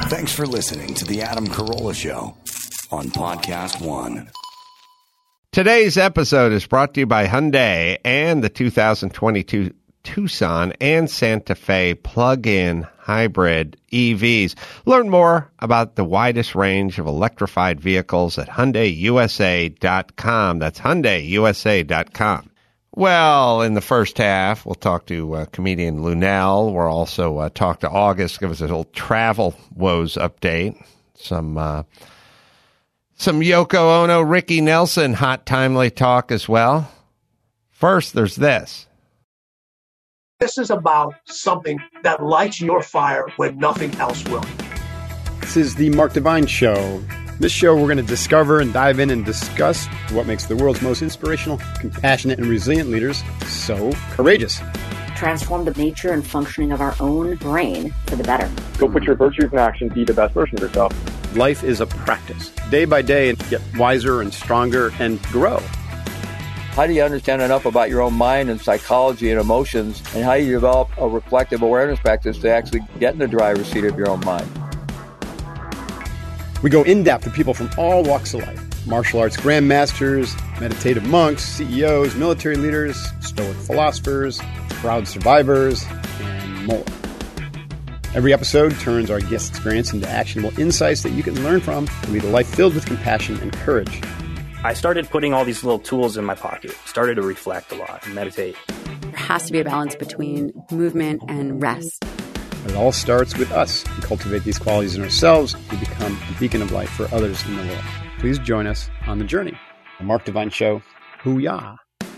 Thanks for listening to The Adam Carolla Show on Podcast One. Today's episode is brought to you by Hyundai and the 2022 Tucson and Santa Fe plug-in hybrid EVs. Learn more about the widest range of electrified vehicles at HyundaiUSA.com. That's HyundaiUSA.com. Well, in the first half, we'll talk to comedian Luenell. We'll also talk to August, give us a little travel woes update. Some Yoko Ono, Ricky Nelson, hot, timely talk as well. First, there's this. This is about something that lights your fire when nothing else will. This is the Mark Divine Show. This show, we're going to discover and dive in and discuss what makes the world's most inspirational, compassionate, and resilient leaders so courageous. Transform the nature and functioning of our own brain for the better. Go put your virtues in action, be the best version of yourself. Life is a practice, day by day, and get wiser and stronger and grow. How do you understand enough about your own mind and psychology and emotions, and how you develop a reflective awareness practice to actually get in the driver's seat of your own mind? We go in-depth with people from all walks of life. Martial arts grandmasters, meditative monks, CEOs, military leaders, stoic philosophers, proud survivors, and more. Every episode turns our guest experience into actionable insights that you can learn from to lead a life filled with compassion and courage. I started putting all these little tools in my pocket, started to reflect a lot and meditate. There has to be a balance between movement and rest. But it all starts with us. We cultivate these qualities in ourselves. We become a beacon of light for others in the world. Please join us on the journey. The Mark Divine Show. Hoo-yah.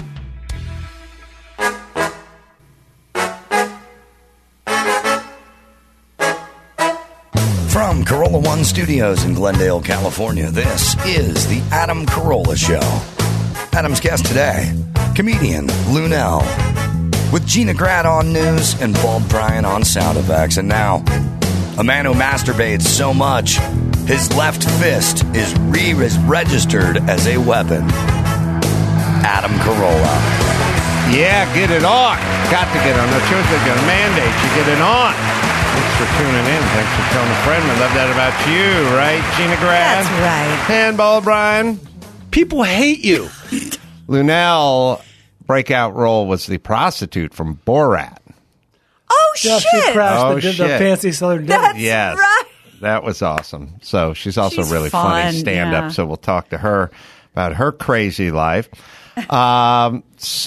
From Carolla One Studios in Glendale, California, this is The Adam Carolla Show. Adam's guest today, comedian Luenell, with Gina Grad on news and Bald Brian on sound effects. And now, a man who masturbates so much, his left fist is registered as a weapon. Adam Carolla. Yeah, get it on. Got to get on. No choice. They're going to mandate you get it on. Thanks for tuning in. Thanks for telling a friend. We love that about you, right, Gina Grad? That's right. And Bald Brian. People hate you. Luenell breakout role was the prostitute from Borat. Oh, shit. She crashed the shit. fancy Southern dinner. That's Yes. right. That was awesome. So she's also She's really fun, funny stand-up, yeah. so we'll talk to her about her crazy life. I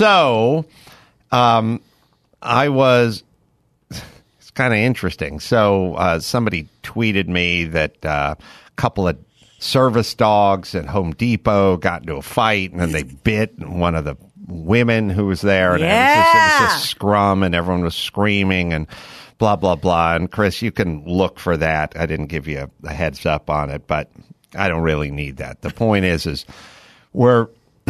was... It's kind of interesting. So somebody tweeted me that a couple of service dogs at Home Depot got into a fight, and then they bit one of the women who was there. And it was just scrum, and everyone was screaming and blah, blah, blah. And Chris, you can look for that. I didn't give you a heads up on it, but I don't really need that. The point is we're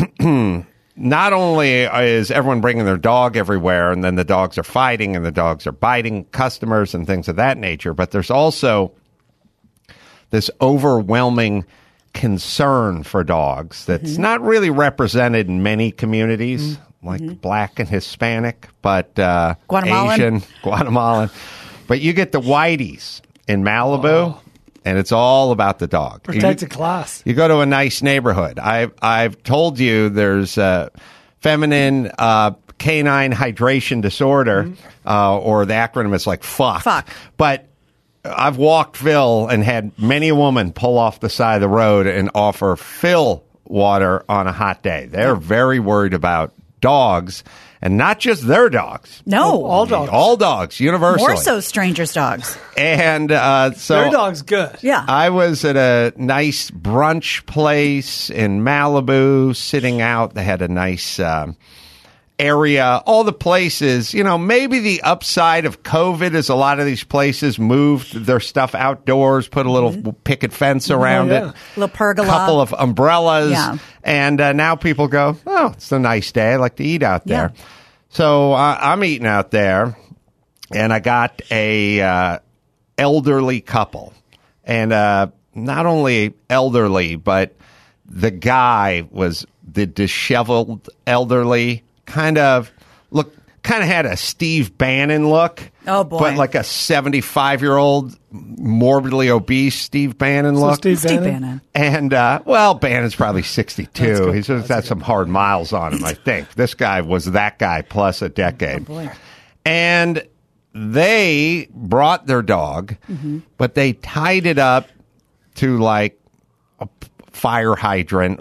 not only is everyone bringing their dog everywhere, and then the dogs are fighting and the dogs are biting customers and things of that nature, but there's also this overwhelming concern for dogs that's not really represented in many communities, like Black and Hispanic, but Guatemalan. Asian, Guatemalan. But you get the whiteys in Malibu, and it's all about the dog. Protected class. You go to a nice neighborhood. I've told you there's feminine canine hydration disorder, or the acronym is like fuck. Fuck. But I've walked Phil and had many a woman pull off the side of the road and offer Phil water on a hot day. They're very worried about dogs, and not just their dogs. No. All dogs. All dogs, universally. More so strangers' dogs. And so Their dog's good. Yeah. I was at a nice brunch place in Malibu, sitting out. They had a nice area. All the places, maybe the upside of COVID is a lot of these places moved their stuff outdoors, put a little picket fence around it. Little pergola. A couple of umbrellas. Yeah. And now people go, oh, it's a nice day. I like to eat out there. Yeah. So I'm eating out there, and I got a elderly couple. And not only elderly, but the guy was the disheveled elderly, kind of, look, kind of had a Steve Bannon look. Oh, boy. But like a 75-year-old, morbidly obese Steve Bannon look. Steve Bannon. And, Bannon's probably 62. good. He's just had some hard miles on him, I think. This guy was that guy plus a decade. Oh, boy. And they brought their dog, but they tied it up to like a fire hydrant,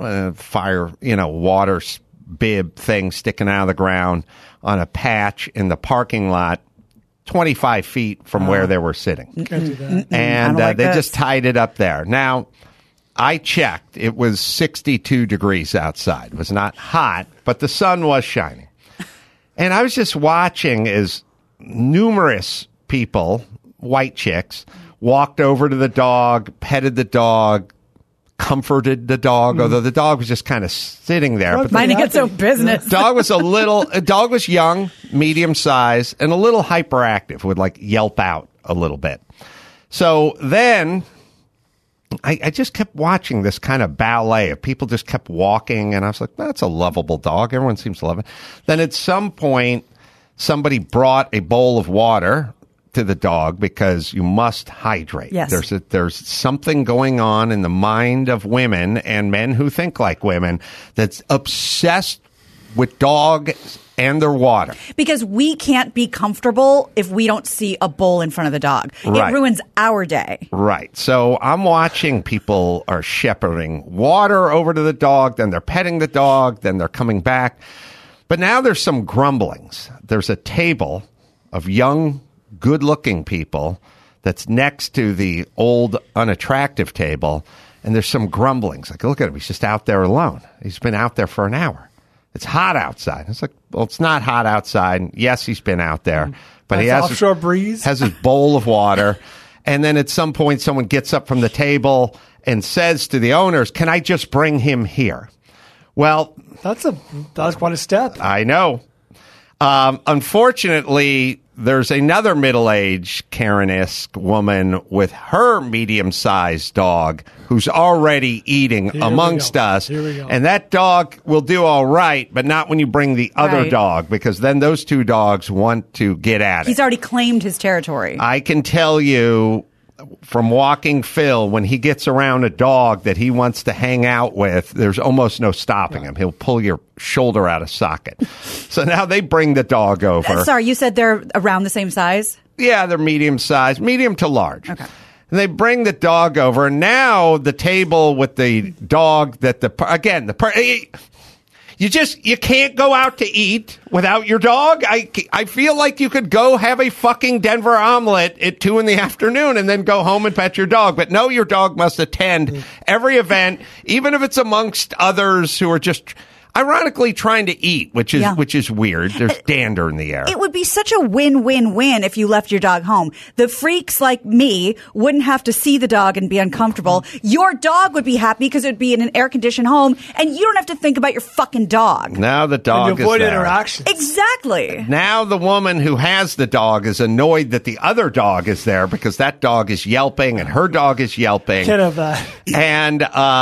water bib thing sticking out of the ground on a patch in the parking lot 25 feet from where they were sitting. Can't do that. And like they this. just tied it up there. Now, I checked. It was 62 degrees outside. It was not hot, but the sun was shining. And I was just watching as numerous people, white chicks, walked over to the dog, petted the dog, comforted the dog, although the dog was just kind of sitting there. But Minding its own business. dog was young, medium size, and a little hyperactive, would like yelp out a little bit. So then I just kept watching this kind of ballet of people just kept walking, and I was like, that's a lovable dog. Everyone seems to love it. Then at some point, somebody brought a bowl of water to the dog because you must hydrate. Yes. There's something going on in the mind of women and men who think like women that's obsessed with dogs and their water. Because we can't be comfortable if we don't see a bowl in front of the dog. Right. It ruins our day. Right. So I'm watching people are shepherding water over to the dog, then they're petting the dog, then they're coming back. But now there's some grumblings. There's a table of young, good-looking people that's next to the old, unattractive table, and there's some grumblings. Like, look at him. He's just out there alone. He's been out there for an hour. It's hot outside. It's like, well, it's not hot outside. Yes, he's been out there, but he has offshore breeze. Has his bowl of water. And then at some point, someone gets up from the table and says to the owners, "Can I just bring him here?" Well, That's quite a step. I know. Unfortunately, there's another middle-aged Karen-esque woman with her medium-sized dog who's already eating amongst us. Here we go. And that dog will do all right, but not when you bring the other Right. dog, because then those two dogs want to get at it. He's already claimed his territory. I can tell you from walking Phil, when he gets around a dog that he wants to hang out with, there's almost no stopping him. He'll pull your shoulder out of socket. So now they bring the dog over. Sorry, you said they're around the same size? Yeah, they're medium size, medium to large. Okay. And they bring the dog over. And now the table with the dog you can't go out to eat without your dog. I feel like you could go have a fucking Denver omelet at 2 p.m. and then go home and pet your dog. But no, your dog must attend every event, even if it's amongst others who are just ironically trying to eat, which is weird. There's dander in the air. It would be such a win-win-win if you left your dog home. The freaks like me wouldn't have to see the dog and be uncomfortable. Your dog would be happy because it would be in an air-conditioned home, and you don't have to think about your fucking dog. Now the dog And you avoid is there. interaction. Exactly. Now the woman who has the dog is annoyed that the other dog is there because that dog is yelping and her dog is yelping. Can't have that. And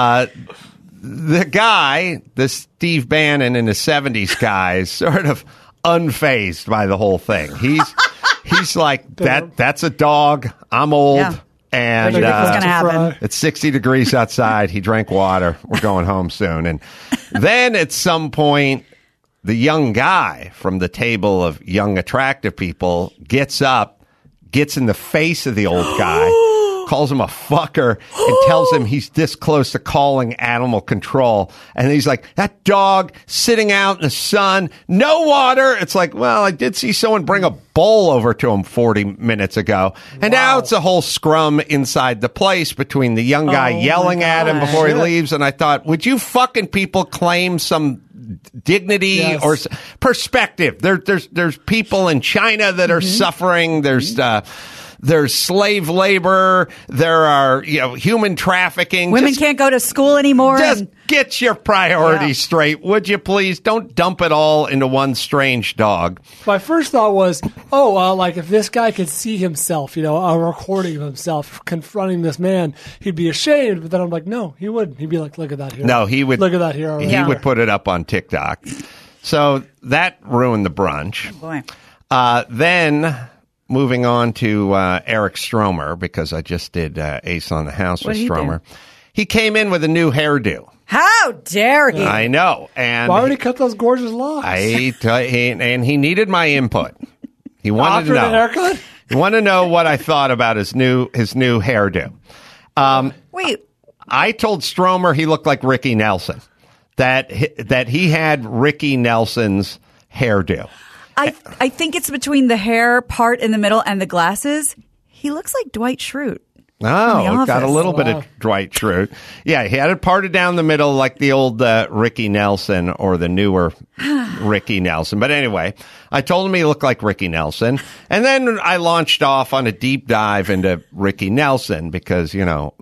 the guy, the Steve Bannon in the 70s guy, is sort of unfazed by the whole thing. He's like, that's a dog. I'm old. Yeah. And What's going to happen? it's 60 degrees outside. He drank water. We're going home soon. And then at some point, the young guy from the table of young, attractive people gets up, gets in the face of the old guy, calls him a fucker, and tells him he's this close to calling animal control. And he's like, that dog sitting out in the sun, no water. It's like, well, I did see someone bring a bowl over to him 40 minutes ago. And now it's a whole scrum inside the place between the young guy yelling at him before he leaves. And I thought, would you fucking people claim some dignity or perspective? There's people in China that are suffering. There's slave labor. There are, human trafficking. Women can't go to school anymore. Just get your priorities straight, would you please? Don't dump it all into one strange dog. My first thought was, like if this guy could see himself, a recording of himself confronting this man, he'd be ashamed. But then I'm like, no, he wouldn't. He'd be like, look at that hero. No, he would. Look at that hero. He would put it up on TikTok. So that ruined the brunch. Boy. Then moving on to Eric Stromer, because I just did Ace on the House with Stromer. He came in with a new hairdo. How dare he? I know. And why would he cut those gorgeous locks? And he needed my input. He wanted to know. After the haircut? He wanted to know what I thought about his new hairdo. Wait. I told Stromer he looked like Ricky Nelson. That he had Ricky Nelson's hairdo. I think it's between the hair part in the middle and the glasses. He looks like Dwight Schrute. Oh, got a little bit of Dwight Schrute. Yeah, he had it parted down the middle like the old Ricky Nelson or the newer Ricky Nelson. But anyway, I told him he looked like Ricky Nelson. And then I launched off on a deep dive into Ricky Nelson because,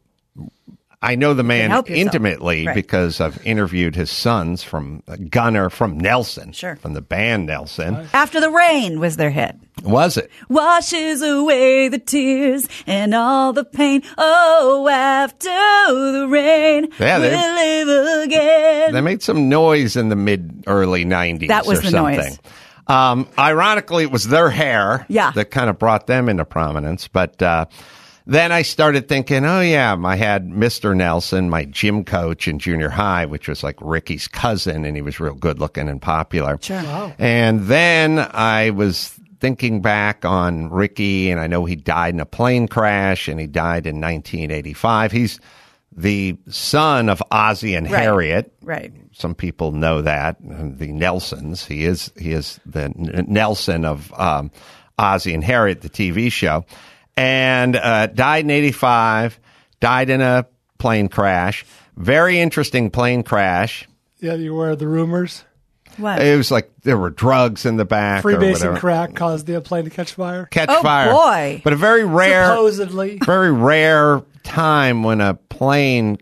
I know the man intimately because I've interviewed his sons from Gunnar from Nelson, from the band Nelson. After the Rain was their hit. Was it? Washes away the tears and all the pain. Oh, after the rain, we'll live again. They made some noise in the early 90s. That was or the something. noise. Ironically, it was their hair that kind of brought them into prominence. But then I started thinking, oh, yeah, I had Mr. Nelson, my gym coach in junior high, which was like Ricky's cousin, and he was real good looking and popular. Sure. Wow. And then I was thinking back on Ricky, and I know he died in a plane crash, and he died in 1985. He's the son of Ozzie and Harriet. Right. Some people know that, the Nelsons. He is the Nelson of Ozzie and Harriet, the TV show. And died in 85, died in a plane crash. Very interesting plane crash. Yeah, you were the rumors. What? It was like there were drugs in the back. Freebasing crack caused the plane to catch fire. Fire. Boy. But a very rare, supposedly, very rare time when a plane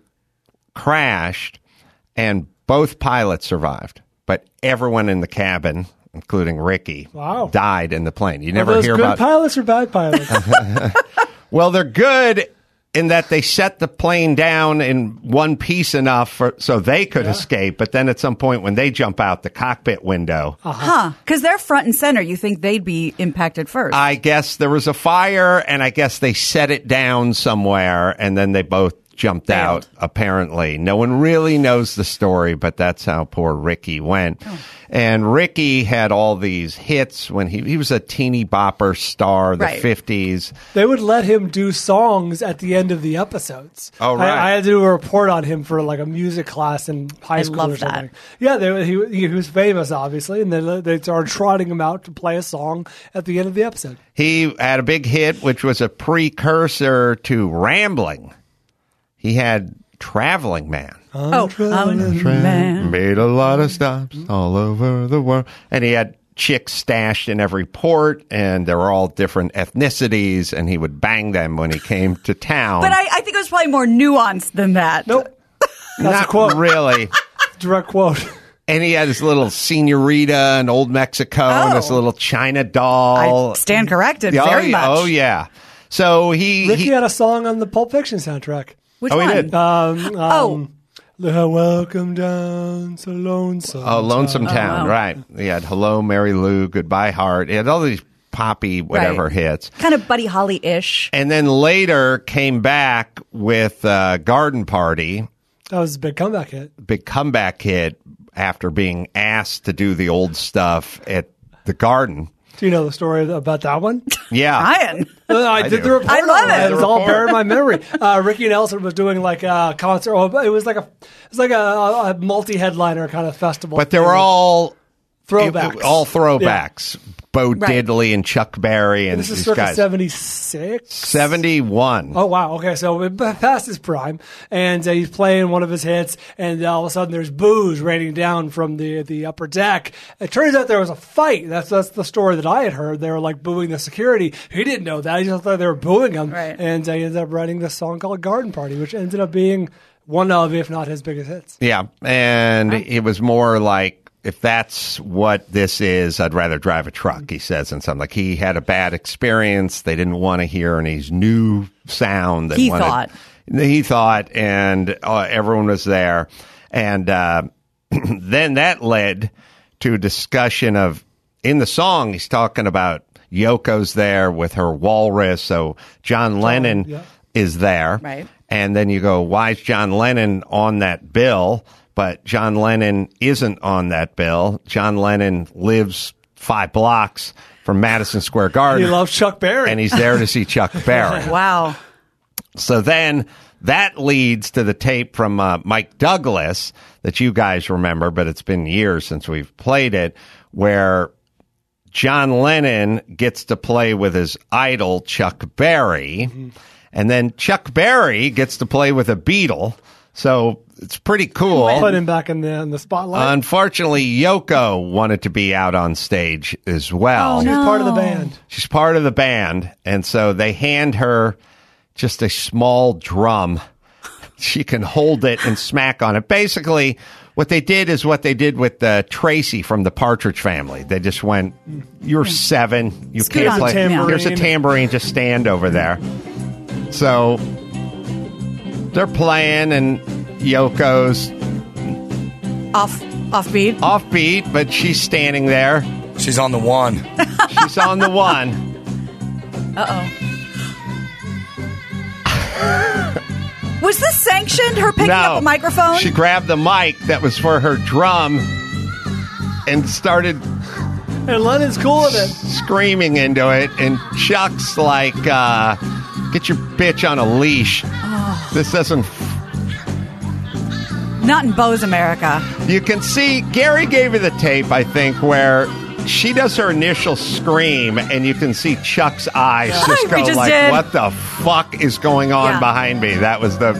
crashed and both pilots survived, but everyone in the cabin, including Ricky, died in the plane. You never hear about pilots or bad pilots. Well, they're good in that they set the plane down in one piece enough so they could escape. But then at some point when they jump out the cockpit window. Because they're front and center. You think they'd be impacted first. I guess there was a fire, and I guess they set it down somewhere, and then they both jumped out, apparently. No one really knows the story, but that's how poor Ricky went. And Ricky had all these hits when he was a teeny bopper star, the 50s. They would let him do songs at the end of the episodes. Oh, right. I had to do a report on him for like a music class in high school or something. Yeah, he was famous, obviously, and then they started trotting him out to play a song at the end of the episode. He had a big hit, which was a precursor to Rambling. He had Traveling Man. Traveling Man. Made a lot of stops all over the world. And he had chicks stashed in every port, and they were all different ethnicities, and he would bang them when he came to town. But I think it was probably more nuanced than that. Nope. Not a quote. Really. Direct quote. And he had his little Senorita and Old Mexico and his little China doll. I stand corrected very much. Oh, yeah. So Ricky had a song on the Pulp Fiction soundtrack. Which one? He did. Welcome down to Lonesome Town. Lonesome Town, right. He had Hello, Mary Lou, Goodbye Heart. He had all these poppy whatever hits. Kind of Buddy Holly-ish. And then later came back with Garden Party. That was a big comeback hit. Big comeback hit after being asked to do the old stuff at the Garden. Do you know the story about that one? Yeah. Ryan. I did the report. I love it. It's all buried in my memory. Ricky Nelson was doing like a concert. It was like a multi-headliner kind of festival. But they were all throwbacks. All throwbacks. Yeah. Bo Diddley and Chuck Berry and this is these circa guys. 76? 71. Oh, wow. Okay, so past his prime. And he's playing one of his hits, and all of a sudden there's booze raining down from the upper deck. It turns out there was a fight. That's the story that I had heard. They were like booing the security. He didn't know that. He just thought they were booing him. Right. And he ended up writing this song called Garden Party, which ended up being one of, if not his biggest hits. Yeah, and it was more like, if that's what this is, I'd rather drive a truck, he says in something. Like he had a bad experience. They didn't want to hear any new sound. He thought, and everyone was there. And then that led to a discussion of, in the song, he's talking about Yoko's there with her walrus, so John Lennon is there. Right. And then you go, why is John Lennon on that bill? But John Lennon isn't on that bill. John Lennon lives 5 blocks from Madison Square Garden. He loves Chuck Berry. And he's there to see Chuck Berry. Wow. So then that leads to the tape from Mike Douglas that you guys remember, but it's been years since we've played it, where John Lennon gets to play with his idol, Chuck Berry. Mm-hmm. And then Chuck Berry gets to play with a Beatle. So it's pretty cool. Put him back in the spotlight. Unfortunately, Yoko wanted to be out on stage as well. Oh, no. She's part of the band. She's part of the band. And so they hand her just a small drum. She can hold it and smack on it. Basically, what they did is what they did with Tracy from the Partridge Family. They just went, you're 7. You can't play. Here's a tambourine. Just stand over there. So they're playing, and Yoko's offbeat, but she's standing there. She's on the one. She's on the one. Was this sanctioned? Her picking up a microphone? She grabbed the mic that was for her drum and started. And Lennon's cool with it, screaming into it, and Chuck's like, "Get your bitch on a leash." Oh. This doesn't. Not in Bo's America. You can see Gary gave her the tape, I think, where she does her initial scream, and you can see Chuck's eyes just go like, "What the fuck is going on behind me?" That was the.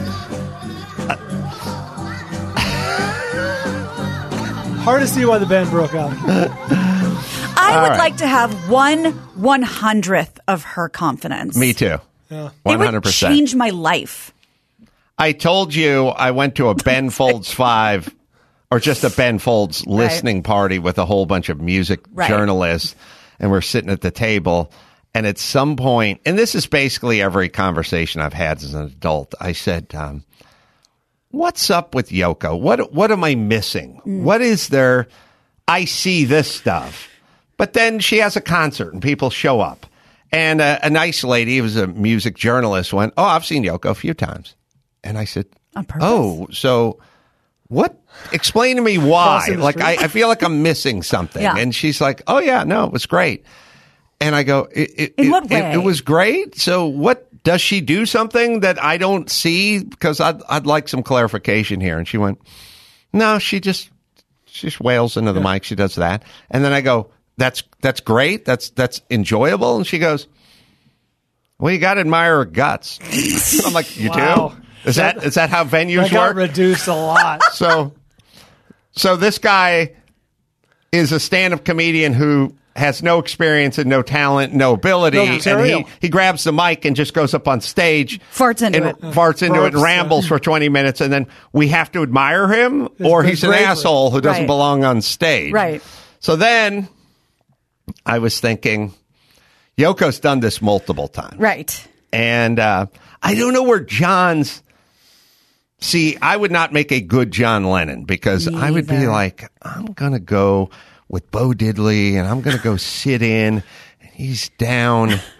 Hard to see why the band broke up. I would like to have 1/100th of her confidence. Me too. Yeah. 100%. It would change my life. I told you I went to a Ben Folds 5, or just a Ben Folds listening party with a whole bunch of music journalists, and we're sitting at the table. And at some point, and this is basically every conversation I've had as an adult, I said, what's up with Yoko? What am I missing? What is there? I see this stuff. But then she has a concert and people show up. And a nice lady, who was a music journalist, went, "Oh, I've seen Yoko a few times." And I said, "On purpose?" "Oh, so what? Explain to me why. Like, I feel like I'm missing something." Yeah. And she's like, "Oh, yeah, no, it was great." And I go, In what way? It was great. So what, does she do something that I don't see? Because I'd like some clarification here. And she went, "No, she just wails into the mic. She does that." And then I go, That's great. That's enjoyable." And she goes, "Well, you got to admire her guts." I'm like, "You do? Is that how venues that got work?" reduced a lot. So this guy is a stand-up comedian who has no experience and no talent, no ability, and he grabs the mic and just goes up on stage, farts into it, and rambles for 20 minutes, and then we have to admire him, or he's an asshole who doesn't belong on stage. Right. So then I was thinking, Yoko's done this multiple times. Right. And I don't know where John's... See, I would not make a good John Lennon, because I would be like, I'm going to go with Bo Diddley, and I'm going to go sit in, and he's down at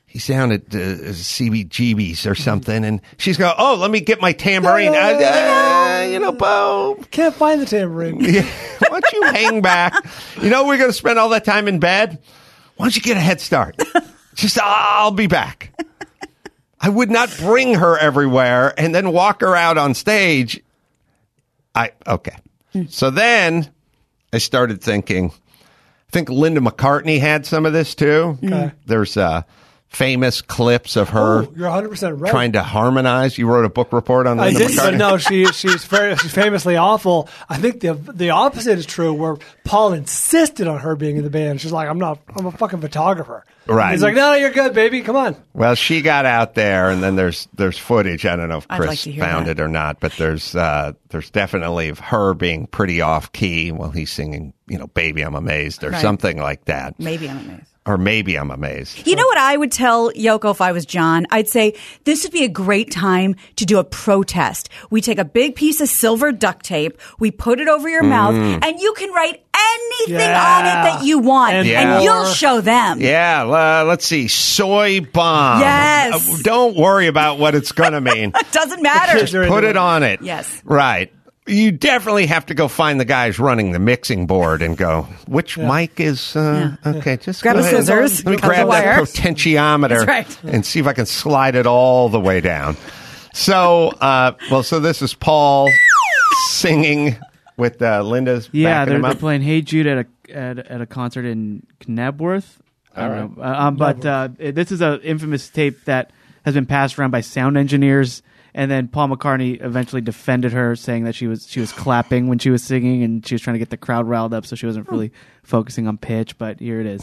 CBGB's or something, and she's going, "Oh, let me get my tambourine." Bo. Can't find the tambourine. Why don't you hang back? We're going to spend all that time in bed. Why don't you get a head start? Just, I'll be back. I would not bring her everywhere and then walk her out on stage. Okay. So then I started thinking, I think Linda McCartney had some of this too. Okay. There's famous clips of her you're 100% right. trying to harmonize. You wrote a book report on Linda McCartney. But no, she's famously awful. I think the opposite is true, where Paul insisted on her being in the band. She's like, I'm a fucking photographer. Right. He's like, no, you're good, baby. Come on. Well, she got out there, and then there's footage. I don't know if Chris like found it or not, but there's definitely of her being pretty off key while he's singing, "Baby, I'm Amazed" or something like that. Maybe I'm amazed. Or maybe I'm amazed. You know what I would tell Yoko if I was John? I'd say this would be a great time to do a protest. We take a big piece of silver duct tape, we put it over your mouth, and you can write anything on it that you want, and you'll show them. Yeah, let's see. Soy bomb. Yes. Don't worry about what it's going to mean. It doesn't matter. Just put it on it. Yes. Right. You definitely have to go find the guys running the mixing board and go, which mic is, okay, just grab go a ahead. scissors. Let me grab that potentiometer That's right. and see if I can slide it all the way down. So, so this is Paul singing with Linda's backing him they're up. playing Hey Jude at a concert in Knebworth. I don't know. But this is an infamous tape that has been passed around by sound engineers. And then Paul McCartney eventually defended her, saying that she was clapping when she was singing, and she was trying to get the crowd riled up, so she wasn't really focusing on pitch. But here it is.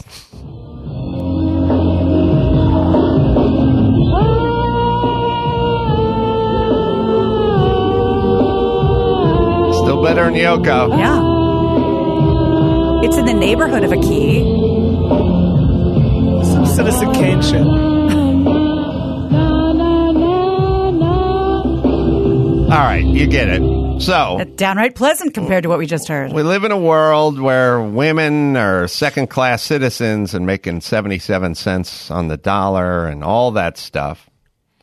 Still better than Yoko. Yeah. It's in the neighborhood of a key. Some Citizen Kane shit. All right, you get it. So, That's downright pleasant compared to what we just heard. we live in a world where women are second-class citizens and making 77 cents on the dollar and all that stuff.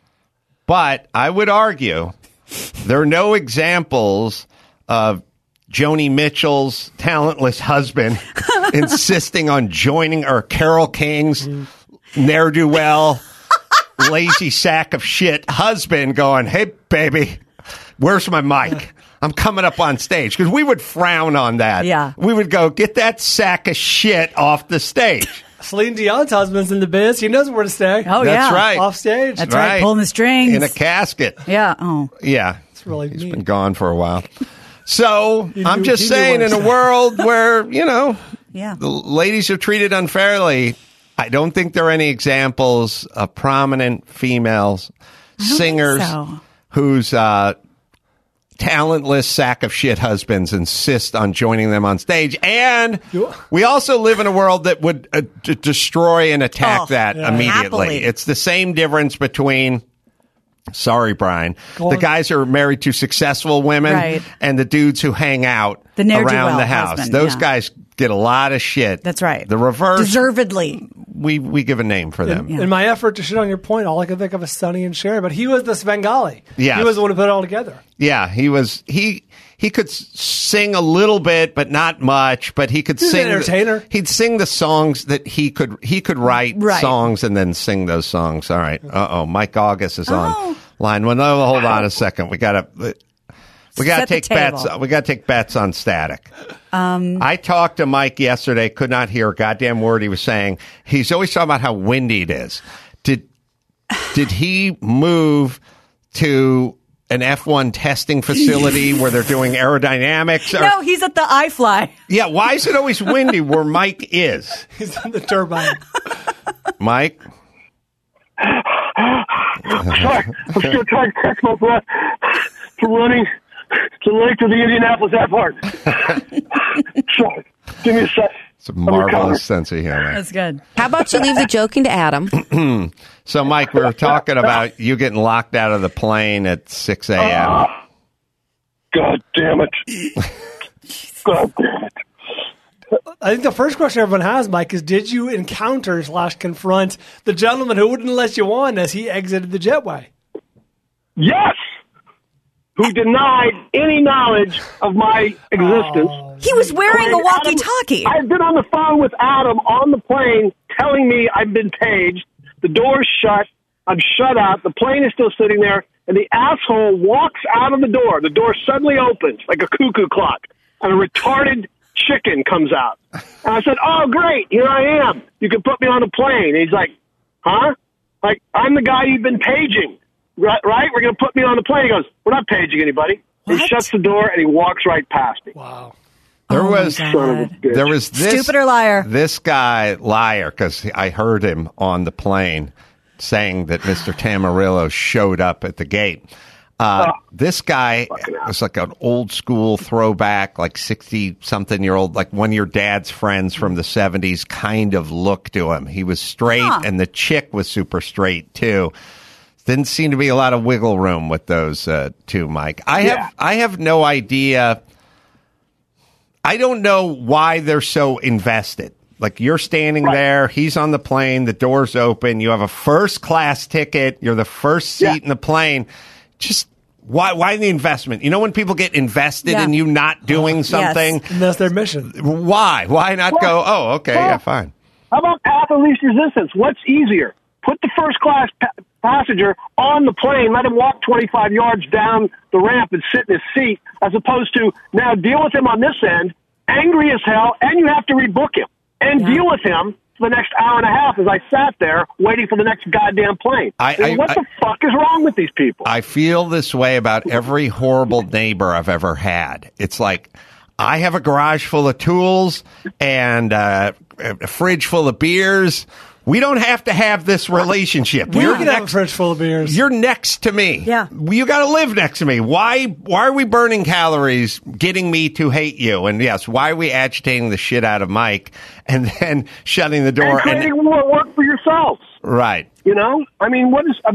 But I would argue there are no examples of Joni Mitchell's talentless husband insisting on joining, or Carole King's ne'er-do-well, lazy sack of shit husband going, hey, baby, where's my mic? I'm coming up on stage. Because we would frown on that. Yeah. We would go, get that sack of shit off the stage. Celine Dion's husband's in the biz. He knows where to stay. Oh, That's yeah. right. Off stage. That's right. Pulling the strings. In a casket. Yeah. Oh. Yeah. It's really He's neat. been gone for a while. So, I'm knew- just he knew saying, where in to a stay. world where, Yeah. the ladies are treated unfairly, I don't think there are any examples of prominent females singers so. whose talentless sack of shit husbands insist on joining them on stage. And we also live in a world that would destroy and attack that immediately. Happily. It's the same difference between... Sorry, Brian. Go The on. guys who are married to successful women Right. and the dudes who hang out The ne'er-do-well around the house. husband, Those yeah. guys get a lot of shit. That's right. The reverse, Deservedly. we give a name for them. Yeah. In my effort to shit on your point, all I could think of is Sonny and Cher, but he was the Svengali. Yes. He was the one who put it all together. Yeah, he was. He could sing a little bit, but not much. But he could He's an sing. entertainer. He'd sing the songs that he could write Right. songs and then sing those songs. All right. Mike August is on line. Well, no, hold on a second. We gotta Set the take bets. table. We gotta take bets on static. I talked to Mike yesterday. Could not hear a goddamn word he was saying. He's always talking about how windy it is. Did he move to an F1 testing facility where they're doing aerodynamics? Or, No, he's at the iFly. yeah, why is it always windy where Mike is? He's in the turbine. Mike? Sorry, I'm still trying to catch my breath from running to the lake to the Indianapolis airport. Sorry, give me a sec. It's a marvelous sense of humor. That's good. How about you leave the joking to Adam? So, Mike, we were talking about you getting locked out of the plane at 6 a.m. God damn it. God damn it. I think the first question everyone has, Mike, is did you encounter / confront the gentleman who wouldn't let you on as he exited the jetway? Yes! Who denied any knowledge of my existence. He was wearing a Adam- walkie-talkie. I've been on the phone with Adam on the plane telling me I've been paged. The door's shut. I'm shut out. The plane is still sitting there. And the asshole walks out of the door. The door suddenly opens like a cuckoo clock. And a retarded chicken comes out. And I said, oh, great. Here I am. You can put me on a plane. And he's like, huh? Like, I'm the guy you've been paging. Right? We're going to put me on the plane. He goes, we're not paging anybody. What? He shuts the door and he walks right past me. Wow. There Oh, my was God. Son of a bitch. there was this Stupid or liar? This guy liar because I heard him on the plane saying that Mr. Tamarillo showed up at the gate. This guy was like an old school throwback, like 60-something-year-old, like one of your dad's friends from the 70s kind of look to him. He was straight, and the chick was super straight, too. Didn't seem to be a lot of wiggle room with those two, Mike. I have no idea. I don't know why they're so invested. Like, you're standing there, he's on the plane, the door's open, you have a first-class ticket, you're the first seat in the plane. Just why the investment? You know when people get invested in you not doing something? Yes. And that's their mission. Why? Why not go, oh, okay, yeah, fine. How about path of least resistance? What's easier? Put the first-class passenger on the plane, let him walk 25 yards down the ramp and sit in his seat, as opposed to now deal with him on this end, angry as hell, and you have to rebook him. And deal with him for the next hour and a half as I sat there waiting for the next goddamn plane. What the fuck is wrong with these people? I feel this way about every horrible neighbor I've ever had. It's like, I have a garage full of tools and a fridge full of beers. We don't have to have this relationship. We can have a fridge full of beers. You're next to me. Yeah. You got to live next to me. Why are we burning calories getting me to hate you? And yes, why are we agitating the shit out of Mike and then shutting the door? And creating more work for yourselves. Right. You know? I mean,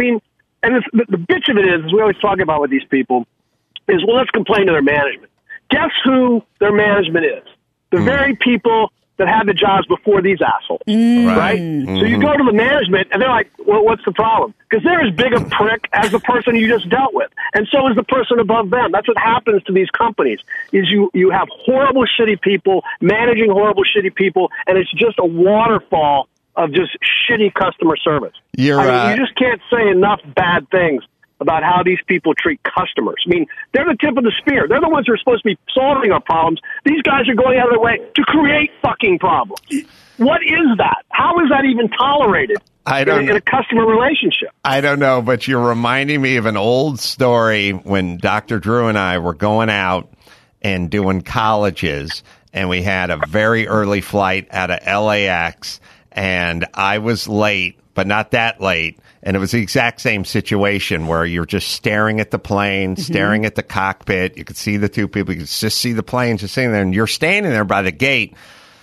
and the bitch of it is, we always talk about with these people, is, well, let's complain to their management. Guess who their management is? The very people that had the jobs before these assholes, right? Mm-hmm. So you go to the management, and they're like, well, what's the problem? Because they're as big a prick as the person you just dealt with. And so is the person above them. That's what happens to these companies, is you have horrible, shitty people managing horrible, shitty people, and it's just a waterfall of just shitty customer service. You just can't say enough bad things about how these people treat customers. I mean, they're the tip of the spear. They're the ones who are supposed to be solving our problems. These guys are going out of their way to create fucking problems. What is that? How is that even tolerated in a customer relationship? I don't know, but you're reminding me of an old story when Dr. Drew and I were going out and doing colleges, and we had a very early flight out of LAX, and I was late, but not that late. And it was the exact same situation where you're just staring at the plane, staring at the cockpit. You could see the two people. You could just see the plane just sitting there. And you're standing there by the gate.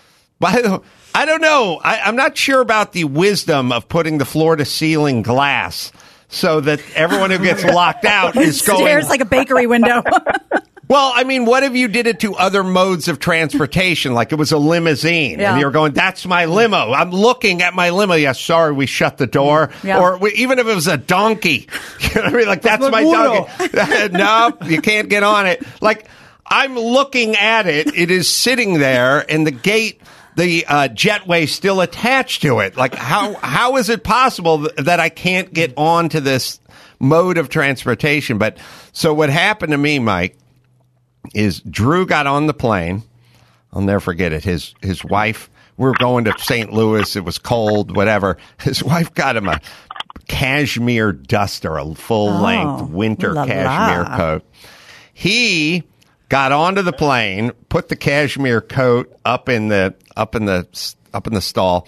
I don't know. I'm not sure about the wisdom of putting the floor-to-ceiling glass so that everyone who gets locked out is going... Stares like a bakery window. Well, I mean, what if you did it to other modes of transportation, like it was a limousine, and you're going, that's my limo. I'm looking at my limo. Yeah, sorry, we shut the door. Yeah. Or even if it was a donkey, you know what I mean? Like, that's my donkey. No, you can't get on it. Like, I'm looking at it. It is sitting there, and the gate, the jetway still attached to it. Like, how is it possible that I can't get on to this mode of transportation? But so what happened to me, Mike, is Drew got on the plane. I'll never forget it. His wife, we were going to St. Louis. It was cold, whatever. His wife got him a cashmere duster, a full-length winter cashmere coat. He got onto the plane, put the cashmere coat up in the stall.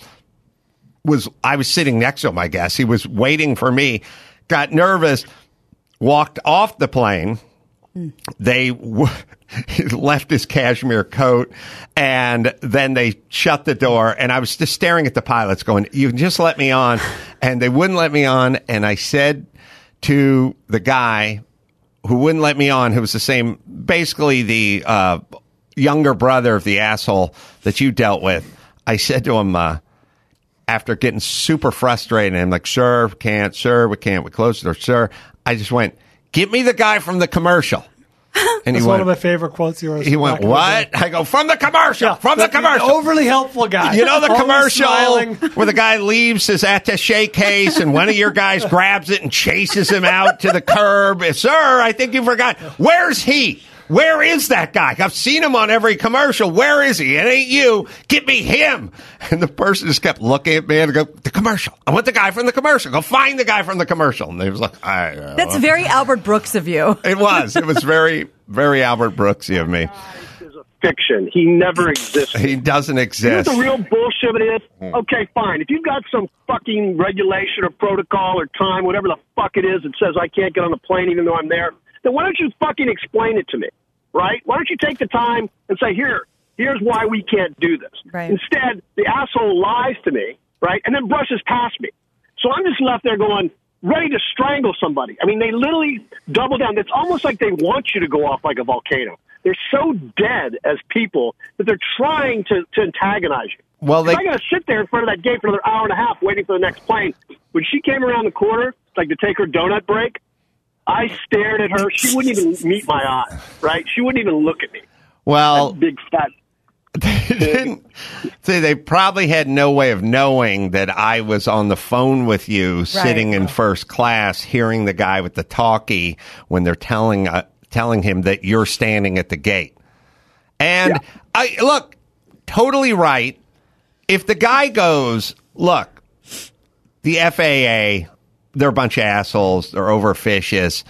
I was sitting next to him, I guess. He was waiting for me. Got nervous, walked off the plane. They left his cashmere coat, and then they shut the door, and I was just staring at the pilots going, you can just let me on. And they wouldn't let me on, and I said to the guy who wouldn't let me on, who was the same, basically the younger brother of the asshole that you dealt with, I said to him, after getting super frustrated, and I'm like, sir, we can't, we closed the door, sir. I just went, get me the guy from the commercial. And That's one of my favorite quotes. Yours. He went, what? I go, from the commercial, the commercial. Overly helpful guy. You know the commercial where the guy leaves his attaché case and one of your guys grabs it and chases him out to the curb. Sir, I think you forgot. Where's he? Where is that guy? I've seen him on every commercial. Where is he? It ain't you. Get me him. And the person just kept looking at me and go, the commercial. I want the guy from the commercial. Go find the guy from the commercial. And they was like, That's very Albert Brooks of you. It was. It was very, very Albert Brooksy of me. Is a fiction. He never existed. He doesn't exist. You know what the real bullshit it is? Okay, fine. If you've got some fucking regulation or protocol or time, whatever the fuck it is, that says I can't get on the plane even though I'm there, then why don't you fucking explain it to me, right? Why don't you take the time and say, here's why we can't do this. Right. Instead, the asshole lies to me, right, and then brushes past me. So I'm just left there going, ready to strangle somebody. I mean, they literally double down. It's almost like they want you to go off like a volcano. They're so dead as people that they're trying to antagonize you. Well, I got to sit there in front of that gate for another hour and a half waiting for the next plane. When she came around the corner, like to take her donut break, I stared at her. She wouldn't even meet my eyes, right? She wouldn't even look at me. Well, that big fat. They probably had no way of knowing that I was on the phone with you, sitting in first class, hearing the guy with the talkie when they're telling him that you're standing at the gate. And look, totally right. If the guy goes, look, the FAA, they're a bunch of assholes. They're overfishes.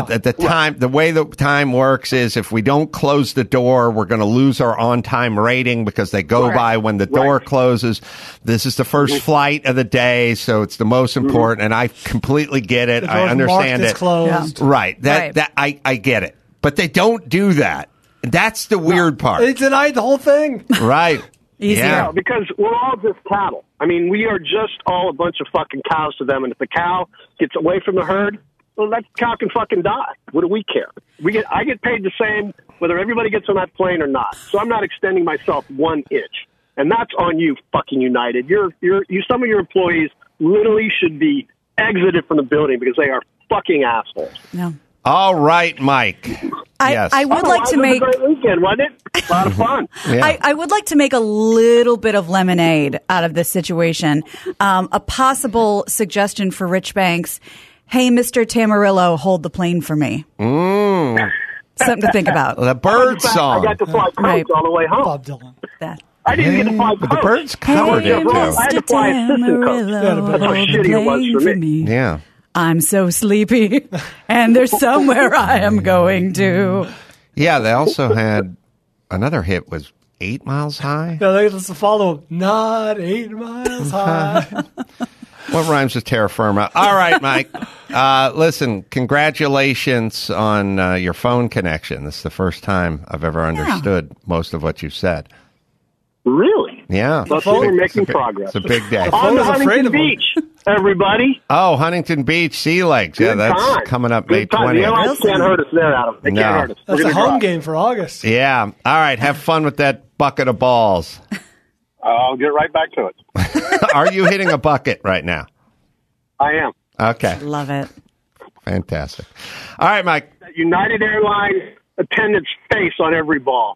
The way the time works is if we don't close the door, we're going to lose our on-time rating because they go by when the door closes. This is the first flight of the day, so it's the most important. And I completely get it. I understand it. Closed. Right. I get it. But they don't do that. That's the weird part. They denied the whole thing. Right. Easy. Yeah, because we're all just cattle. I mean, we are just all a bunch of fucking cows to them. And if the cow gets away from the herd, well, that cow can fucking die. What do we care? I get paid the same whether everybody gets on that plane or not. So I'm not extending myself 1 inch. And that's on you, fucking United. Some of your employees literally should be exited from the building because they are fucking assholes. Yeah. All right, Mike. Yes. I would like to make a great weekend, wasn't it? A lot of fun. I would like to make a little bit of lemonade out of this situation. A possible suggestion for Rich Banks: hey, Mr. Tamarillo, hold the plane for me. Something to think about. The bird song. I got to fly coach all the way home. Bob Dylan. I didn't get to fly coach. The birds covered it, too. I had to fly assistant coach. That's how shitty it was for me. Yeah. I'm so sleepy, and there's somewhere I am going to. Yeah, they also had another hit was 8 Miles High. Yeah, they just follow not 8 miles high. What rhymes with terra firma? All right, Mike. Listen, congratulations on your phone connection. This is the first time I've ever understood most of what you said. Really? Yeah. Well, we're making progress. It's a big day. On to Huntington Beach, everybody. Oh, Huntington Beach, Sea Legs. Yeah, that's coming up May 20th. The airlines can't hurt us there, Adam. They can't hurt us. That's a home game for August. Yeah. All right. Have fun with that bucket of balls. I'll get right back to it. Are you hitting a bucket right now? I am. Okay. Love it. Fantastic. All right, Mike. That United Airlines attendant's face on every ball.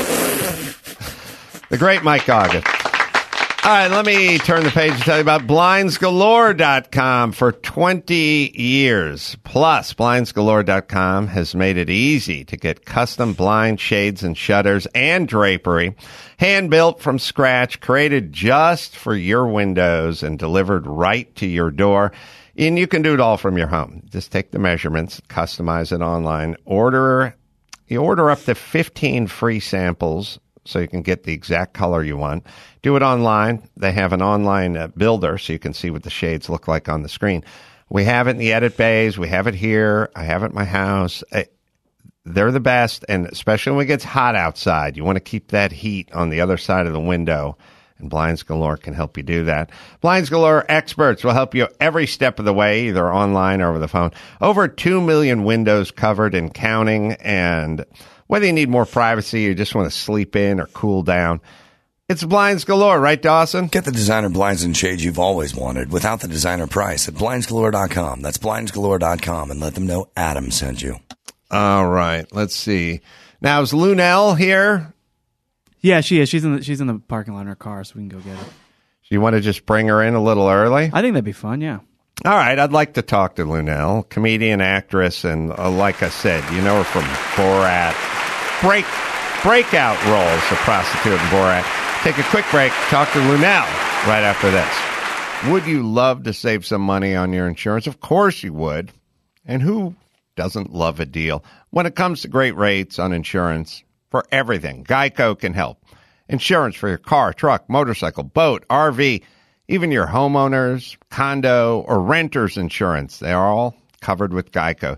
The great Mike Goggin. All right, let me turn the page and tell you about BlindsGalore.com. For 20 years plus, BlindsGalore.com has made it easy to get custom blind shades and shutters and drapery, hand-built from scratch, created just for your windows and delivered right to your door. And you can do it all from your home. Just take the measurements, customize it online. You order up to 15 free samples so you can get the exact color you want. Do it online. They have an online builder so you can see what the shades look like on the screen. We have it in the edit bays. We have it here. I have it at my house. They're the best, and especially when it gets hot outside. You want to keep that heat on the other side of the window, and Blinds Galore can help you do that. Blinds Galore experts will help you every step of the way, either online or over the phone. Over 2 million windows covered and counting, and whether you need more privacy or just want to sleep in or cool down, it's Blinds Galore, right, Dawson? Get the designer blinds and shades you've always wanted without the designer price at BlindsGalore.com. That's BlindsGalore.com, and let them know Adam sent you. All right, let's see. Now, is Lunel here? Yeah, she is. She's in the parking lot in her car, so we can go get her. So you want to just bring her in a little early? I think that'd be fun, yeah. All right, I'd like to talk to Lunel, comedian, actress, and like I said, you know her from Borat. Breakout roles, a prostitute in Borat. Take a quick break, talk to Lunel right after this. Would you love to save some money on your insurance? Of course you would. And who doesn't love a deal? When it comes to great rates on insurance for everything, Geico can help. Insurance for your car, truck, motorcycle, boat, RV, even your homeowners, condo, or renter's insurance. They are all covered with Geico.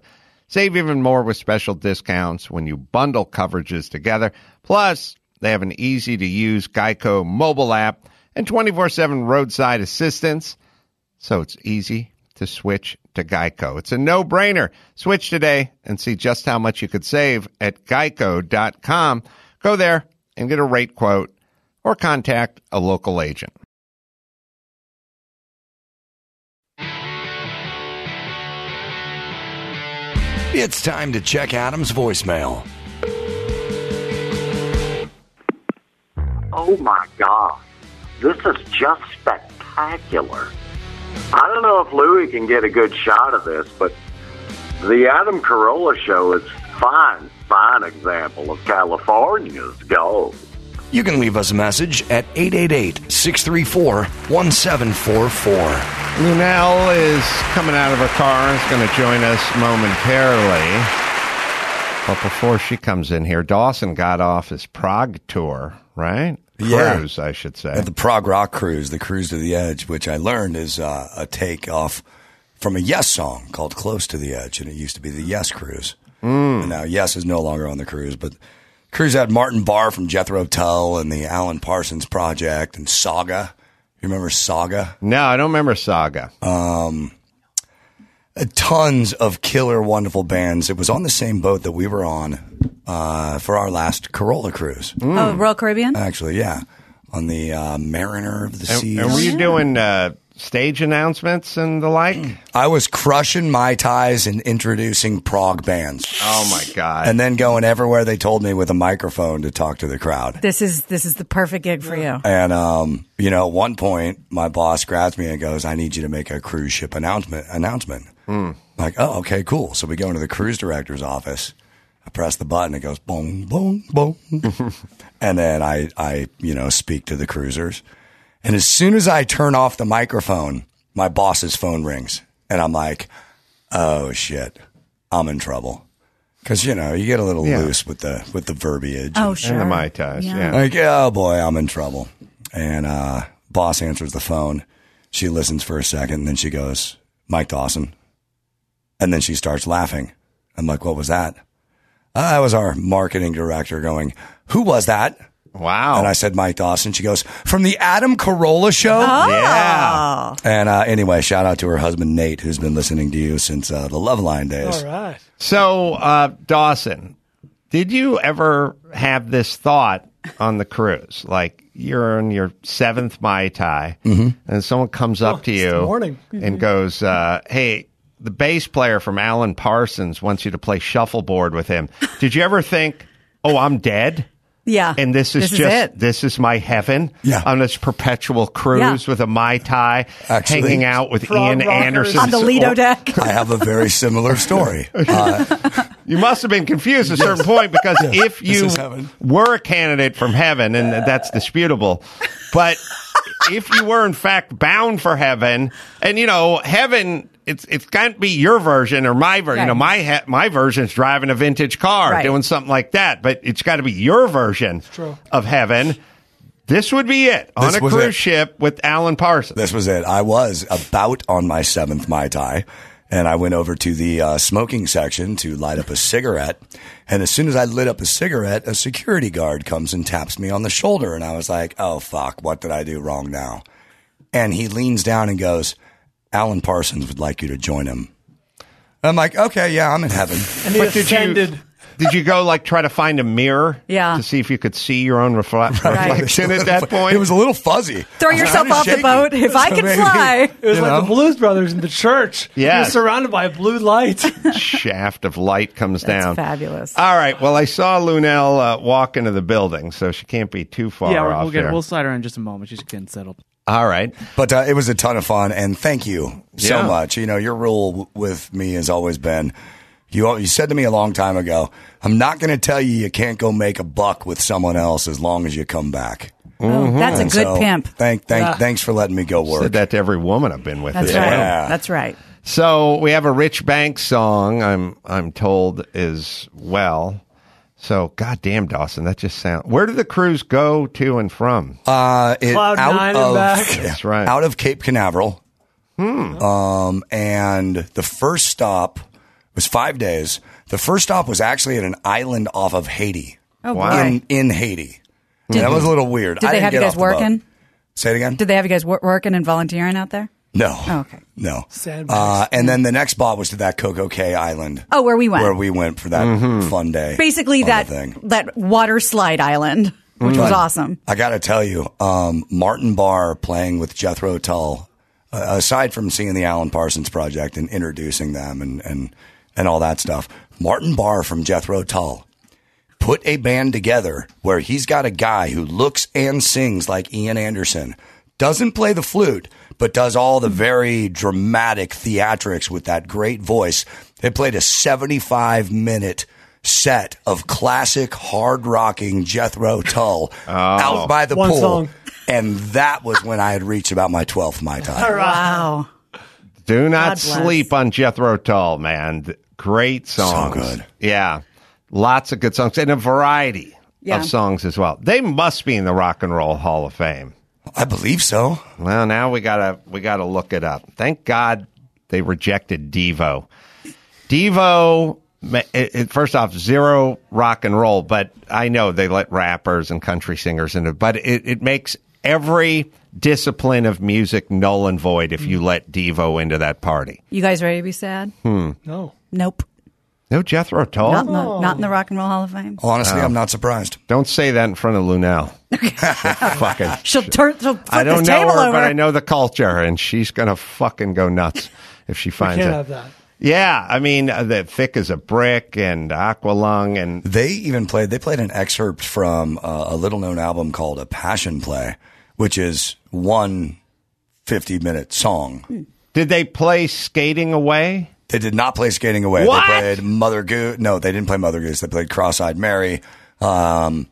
Save even more with special discounts when you bundle coverages together. Plus, they have an easy-to-use Geico mobile app and 24/7 roadside assistance, so it's easy to switch to Geico. It's a no-brainer. Switch today and see just how much you could save at geico.com. Go there and get a rate quote or contact a local agent. It's time to check Adam's voicemail. Oh my God, this is just spectacular. I don't know if Louie can get a good shot of this, but the Adam Carolla show is fine example of California's gold. You can leave us a message at 888-634-1744. Lunel is coming out of her car. Is going to join us momentarily. But before she comes in here, Dawson got off his Prague tour, right? Cruise, I should say. At the Prague Rock Cruise, the Cruise to the Edge, which I learned is a takeoff from a Yes song called Close to the Edge, and it used to be the Yes Cruise. And now Yes is no longer on the cruise, but cruise had Martin Barr from Jethro Tull and the Alan Parsons Project and Saga. You remember Saga? No, I don't remember Saga. Tons of killer, wonderful bands. It was on the same boat that we were on for our last Carolla cruise. Oh, Royal Caribbean? Actually, yeah. On the Mariner of the Seas. And were you doing stage announcements and the like? I was crushing Mai Tais and introducing prog bands. Oh, my God. And then going everywhere they told me with a microphone to talk to the crowd. This is the perfect gig for you. And, at one point, my boss grabs me and goes, I need you to make a cruise ship announcement. I'm like, oh, okay, cool. So we go into the cruise director's office. I press the button. It goes, boom, boom, boom. And then I speak to the cruisers. And as soon as I turn off the microphone, my boss's phone rings. And I'm like, oh, shit, I'm in trouble. Because, you get a little loose with the verbiage. Oh, sure. And the Mai Tais, yeah. Like, oh, boy, I'm in trouble. And boss answers the phone. She listens for a second, and then she goes, Mike Dawson. And then she starts laughing. I'm like, what was that? That was our marketing director going, who was that? Wow. And I said, Mike Dawson. She goes, from the Adam Carolla show? Oh. Yeah. And anyway, shout out to her husband, Nate, who's been listening to you since the Loveline days. All right. So, Dawson, did you ever have this thought on the cruise? Like, you're on your 7th Mai Tai, and someone comes up to you and goes, hey, the bass player from Alan Parsons wants you to play shuffleboard with him. Did you ever think, oh, I'm dead? Yeah. And this is my heaven on this perpetual cruise with a Mai Tai, hanging out with Ian Anderson. On the Lido deck. I have a very similar story. You must have been confused at a certain point because if you were a candidate from heaven, and that's disputable, but if you were in fact bound for heaven, and heaven, it's can't be your version or my version. Right. My version is driving a vintage car, doing something like that, but it's got to be your version of heaven. This would be it on a cruise ship with Alan Parsons. This was it. I was about on my 7th Mai Tai, and I went over to the smoking section to light up a cigarette. And as soon as I lit up a cigarette, a security guard comes and taps me on the shoulder. And I was like, oh, fuck, what did I do wrong now? And he leans down and goes, Alan Parsons would like you to join him. I'm like, okay, yeah, I'm in heaven. And he ascended. Did you go try to find a mirror to see if you could see your own reflection at that point? It was a little fuzzy. Throw yourself off the boat. If I can fly. It was like the Blues Brothers in the church. Yeah. You're surrounded by a blue light. Shaft of light comes down. That's fabulous. All right. Well, I saw Lunel walk into the building, so she can't be too far off there. We'll slide her in just a moment. She's getting settled. All right. But it was a ton of fun, and thank you so much. Your rule with me has always been, you said to me a long time ago, I'm not going to tell you can't go make a buck with someone else as long as you come back. Oh, that's a good pimp. Thanks for letting me go work. Said that to every woman I've been with. That's right. Yeah. That's right. So we have a Rich Banks song, I'm told, as well. So, goddamn, Dawson, that just sounds... Where did the cruise go to and from? Cloud 9 and back. That's right. Out of Cape Canaveral. And the first stop was 5 days. The first stop was actually at an island off of Haiti. Oh, wow. In Haiti. That was a little weird. Did they have you guys working? Say it again? Did they have you guys working and volunteering out there? No. Oh, okay. No. Sandbags. And then the next spot was to that Coco Cay Island. Oh, where we went. Where we went for that fun day. Basically that water slide island, which was awesome. I got to tell you, Martin Barr playing with Jethro Tull, aside from seeing the Alan Parsons Project and introducing them and all that stuff, Martin Barr from Jethro Tull put a band together where he's got a guy who looks and sings like Ian Anderson, doesn't play the flute, but does all the very dramatic theatrics with that great voice. They played a 75-minute set of classic hard-rocking Jethro Tull out by the pool. Song. And that was when I had reached about my 12th Mai Tai. Wow. Do not sleep on Jethro Tull, man. Great songs. So good. Yeah. Lots of good songs and a variety of songs as well. They must be in the Rock and Roll Hall of Fame. I believe so. Well, now we gotta look it up. Thank God they rejected Devo. Devo, first off, zero rock and roll, but I know they let rappers and country singers in it. But it makes every discipline of music null and void if you let Devo into that party. You guys ready to be sad? No. Nope. No Jethro Tull? Not in the Rock and Roll Hall of Fame. Honestly, I'm not surprised. Don't say that in front of Lunel. She'll flip I don't this know table her, over. but I know the culture, and she's going to fucking go nuts if she finds Can't it. have that. Yeah, I mean, the Thick as a Brick and Aqualung, and they played an excerpt from a little-known album called A Passion Play, which is one 50-minute song. Did they play Skating Away? They did not play Skating Away. What? They played Mother Goose. No, they didn't play Mother Goose. They played Cross-Eyed Mary. Find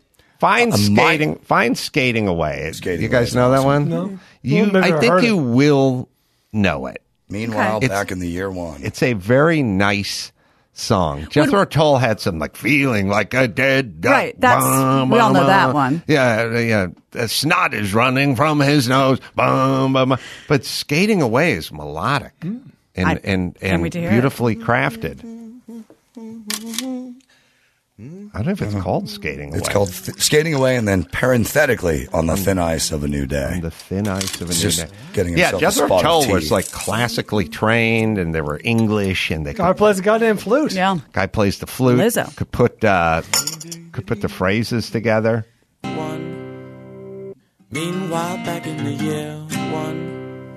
Skating Away. Skating you guys Away know that awesome. one? No. I think you will know it. Meanwhile, back in the year one. It's a very nice song. Jethro Tull had some feeling like a dead duck. Right, we all know that one. Yeah. The snot is running from his nose. But Skating Away is melodic and beautifully crafted. I don't know if it's called Skating Away. It's called Skating Away, and then parenthetically, On the Thin Ice of a New Day. On the Thin Ice of a New Just Day. getting himself a Jethro spot of Tull tea. was classically trained, and they were English, and they Guy plays the goddamn flute. Yeah. guy plays the flute. Lizzo. Could put the phrases together. Meanwhile, back in the year one,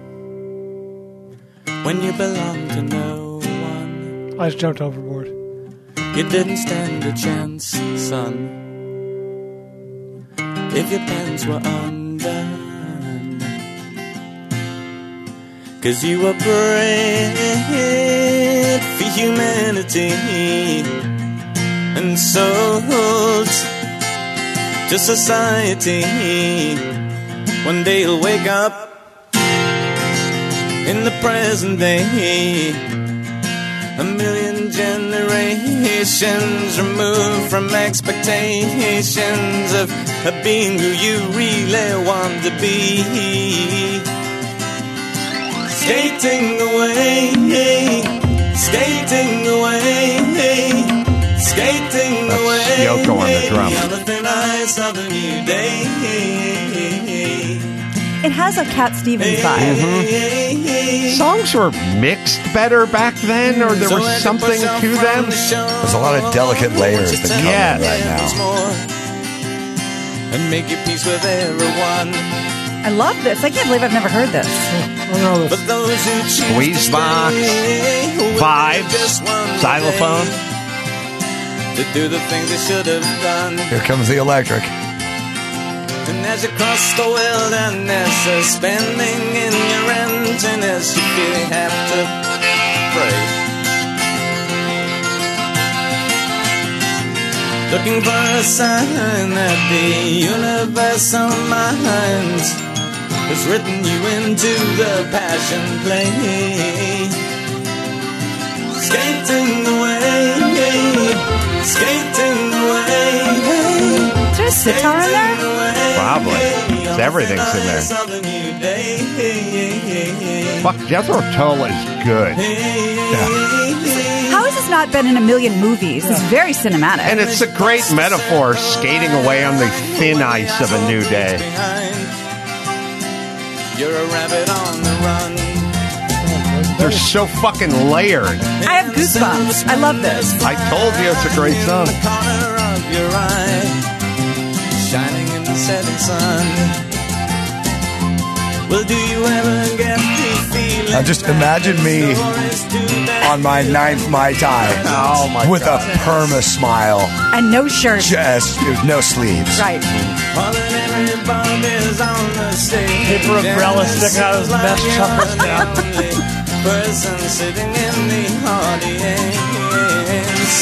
when you belong to no one, I just jumped overboard. you didn't stand a chance, son. If your pants were undone, 'cause you were bred for humanity and sold to society. One day you'll wake up in the present day, a million generations removed from expectations of being who you really want to be. Skating away, skating away, skating That's away. Yoko on the drum. On the thin ice of a new day. It has a Cat Stevens vibe. Songs were mixed better back then, or there was something to them. There's a lot of delicate layers that come in right now. And make your peace with everyone. I love this. I can't believe I've never heard this. But those who choose Squeeze to box, stay will vibes, just one xylophone. day to do the things they should have done. Here comes the electric. And as you cross the wilderness, suspending in your emptiness, you feel you have to pray. Looking for a sign that the universal mind has written you into the passion play. Skating away, skating away. Is there a sitar in there? Probably. Everything's in there. Fuck, Jethro Tull is good. How is this not not been in a million movies. It's very cinematic. And it's a great metaphor, skating away on the thin ice of a new day. You're a rabbit on the run. They're so fucking layered. I have goosebumps. I love this. I told you it's a great song. The corner of your eye, shining in the setting sun. Well, do you ever get the feeling? Now just imagine me on my 9th Mai Tai with a perma smile. And no shirt. Just no sleeves. Right. Paper umbrella sticking out of his best chuckles now. Person sitting in the audience,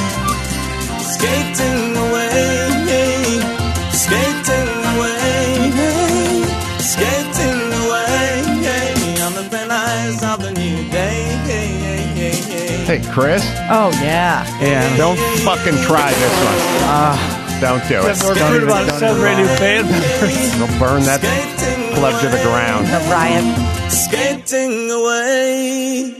skating away, skating away, skating away on the thin ice of the new day. Hey, Chris. Oh, yeah. Yeah. Don't fucking try this one. Don't do it. We're recruited about 7 brand new band members. They'll burn that plug to the ground. The riot. Skating away.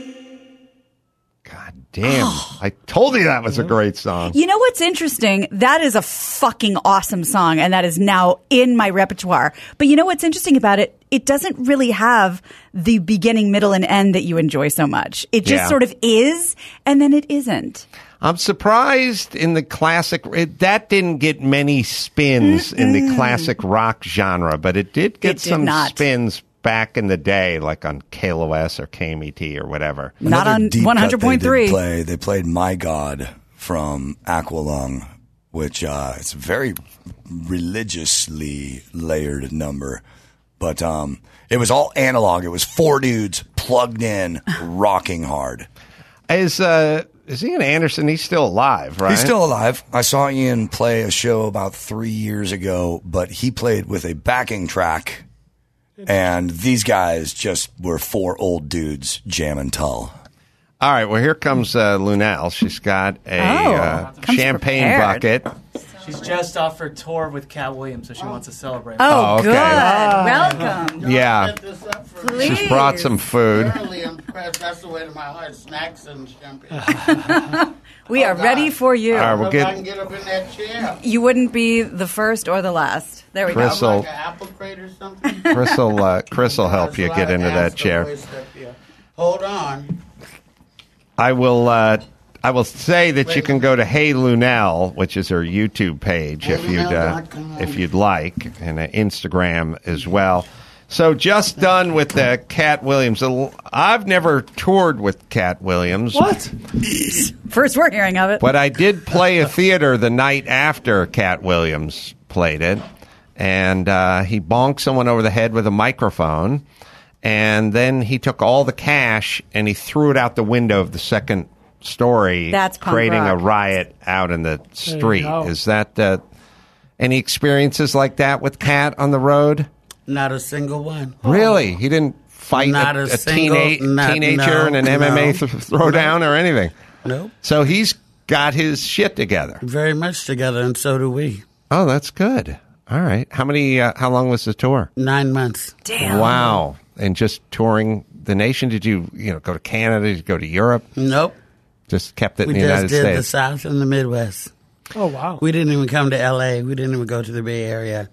Damn. I told you that was a great song. You know what's interesting? That is a fucking awesome song, and that is now in my repertoire. But you know what's interesting about it? It doesn't really have the beginning, middle, and end that you enjoy so much. It just sort of is, and then it isn't. I'm surprised in the classic, that didn't get many spins in the classic rock genre, but it did get some spins back in the day, like on KLOS or KMET or whatever. Not on 100.3. They played My God from Aqualung, which it's a very religiously layered number. But it was all analog. It was 4 dudes plugged in, rocking hard. Is Ian Anderson, he's still alive, right? He's still alive. I saw Ian play a show about 3 years ago, but he played with a backing track, and these guys just were 4 old dudes jamming Tull. All right, well, here comes Lunel. She's got a champagne bucket. She's just off her tour with Cat Williams, so she wants to celebrate. Oh, okay. Good. Welcome. Yeah. She's brought some food. Apparently, I'm impressed. That's the way to my heart. Snacks and champagne. We are ready for you. All right, we'll I can get up in that chair. You wouldn't be the first or the last. There we go. Like an apple crate or something? Chris will help you get into that chair. Hold on. I will say that you can go to Hey Lunel, which is her YouTube page, if you'd like, and Instagram as well. So just done with Cat Williams. I've never toured with Cat Williams. What? First we're hearing of it. But I did play a theater the night after Cat Williams played it, and he bonked someone over the head with a microphone, and then he took all the cash and he threw it out the window of the second story, That's punk creating rock. a riot out in the street. go. Is that any experiences like that with Cat on the road? Not a single one. Really? He didn't fight Not a a single- teenager in an no, MMA no. throwdown or anything? Nope. So he's got his shit together. Very much together, and so do we. Oh, that's good. All right. How long was the tour? 9 months. Damn. Wow. And just touring the nation? Did you go to Canada? Did you go to Europe? Nope. Just kept it We in the just United did the States? South and the Midwest. Oh, wow. We didn't even come to L.A. We didn't even go to the Bay Area.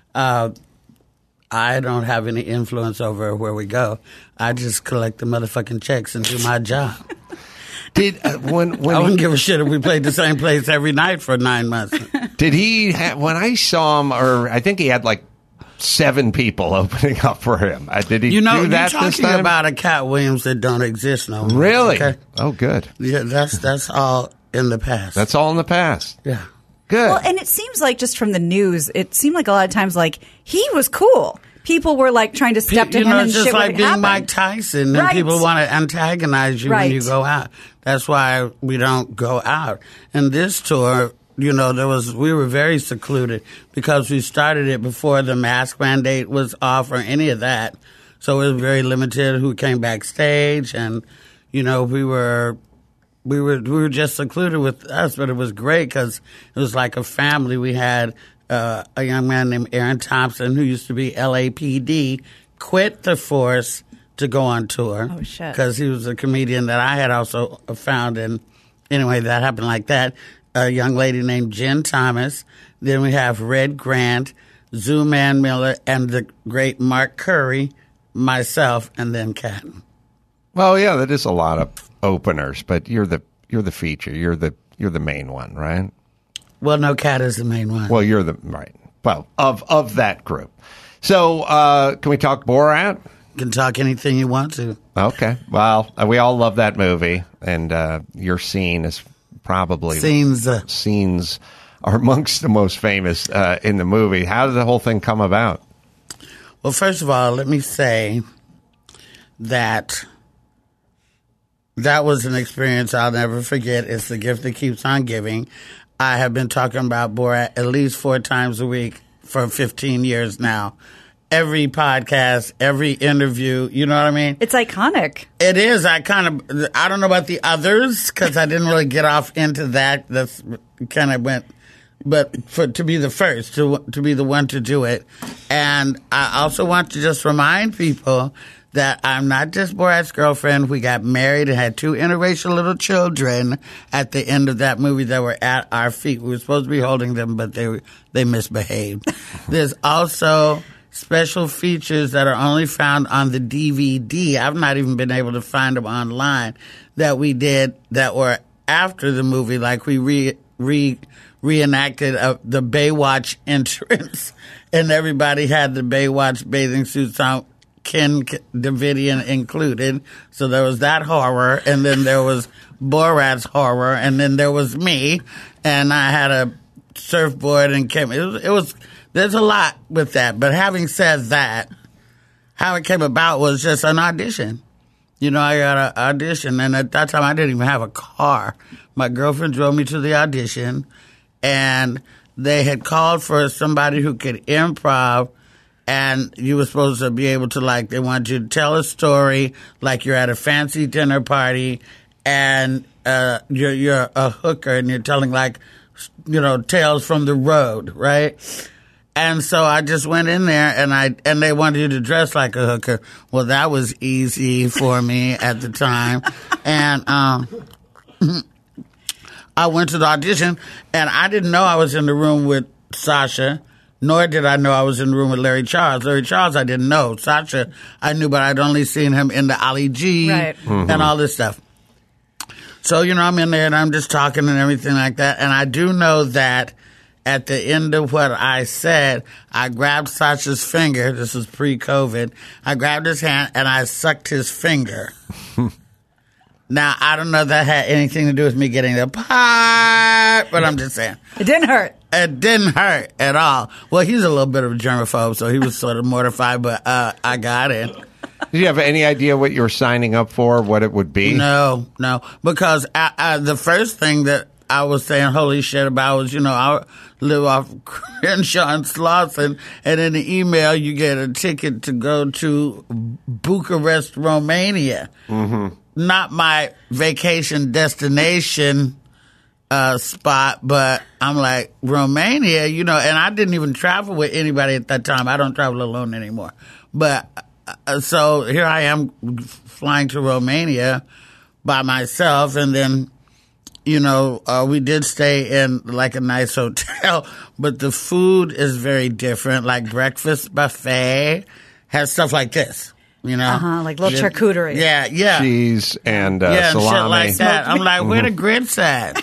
I don't have any influence over where we go. I just collect the motherfucking checks and do my job. Did when I wouldn't give a shit if we played the same place every night for 9 months. Did he when I saw him, or I think he had like 7 people opening up for him. Did he do that you're this talking time? about a Cat Williams that don't exist no more. Really? Okay? Oh, good. Yeah, that's all in the past. That's all in the past. Yeah. Good. Well, and it seems like just from the news, it seemed like a lot of times like he was cool. People were like trying to step to him and it's just shit like would being happen. Mike Tyson, and Right. people want to antagonize you when you Right. go out. That's why we don't go out. And this tour, we were very secluded because we started it before the mask mandate was off or any of that. So it was very limited who came backstage, and we were just secluded with us, but it was great because it was like a family. We had a young man named Aaron Thompson who used to be LAPD, quit the force to go on tour. Oh, shit. Because he was a comedian that I had also found in anyway, that happened like that. A young lady named Jen Thomas. Then we have Red Grant, Zoo Man Miller, and the great Mark Curry, myself, and then Kat. Well, yeah, that is a lot of openers, but you're the feature. You're the main one, right? Well, no, Kat is the main one. Well, you're the right. Well, of that group. So, can we talk Borat? Can talk anything you want to. Okay. Well, we all love that movie, and your scene is probably scenes are amongst the most famous in the movie. How did the whole thing come about? Well, first of all, let me say that was an experience I'll never forget. It's the gift that keeps on giving. I have been talking about Borat at least 4 times a week for 15 years now. Every podcast, every interview, you know what I mean? It's iconic. It is. I don't know about the others because I didn't really get off into that. That's kind of went, but to be the first, to be the one to do it. And I also want to just remind people that I'm not just Borat's girlfriend. We got married and had 2 interracial little children at the end of that movie that were at our feet. We were supposed to be holding them, but they misbehaved. There's also special features that are only found on the DVD. I've not even been able to find them online that we did that were after the movie, like we reenacted the Baywatch entrance, and everybody had the Baywatch bathing suits on, Ken Davidian included. So there was that horror, and then there was Borat's horror, and then there was me, and I had a surfboard and came. It was there's a lot with that. But having said that, how it came about was just an audition. You know, I got an audition, and at that time I didn't even have a car. My girlfriend drove me to the audition, and they had called for somebody who could improv, and you were supposed to be able to, like, they wanted you to tell a story like you're at a fancy dinner party, and you're a hooker, and you're telling, like, you know, tales from the road, right? And so I just went in there, and they wanted you to dress like a hooker. Well, that was easy for me at the time. And I went to the audition, and I didn't know I was in the room with Sasha, nor did I know I was in the room with Larry Charles. Larry Charles I didn't know. Sasha I knew, but I'd only seen him in the Ali G and all this stuff. So, you know, I'm in there, and I'm just talking and everything like that. And I do know that at the end of what I said, I grabbed Sasha's finger. This was pre-COVID. I grabbed his hand, and I sucked his finger. Now, I don't know if that had anything to do with me getting the part, but I'm just saying. It didn't hurt. It didn't hurt at all. Well, he's a little bit of a germaphobe, so he was sort of mortified, but I got it. Did you have any idea what you were signing up for, what it would be? No, because the first thing that I was saying holy shit about was, you know, I live off Crenshaw and Slauson, and in the email you get a ticket to go to Bucharest, Romania. Mm-hmm. Not my vacation destination spot, but I'm like, Romania, you know, and I didn't even travel with anybody at that time. I don't travel alone anymore. But so here I am flying to Romania by myself, and then, you know, we did stay in like a nice hotel, but the food is very different. Like breakfast buffet has stuff like this. You know, like little charcuterie. Yeah. Cheese and salami. And shit like that. I'm like, where the grits at?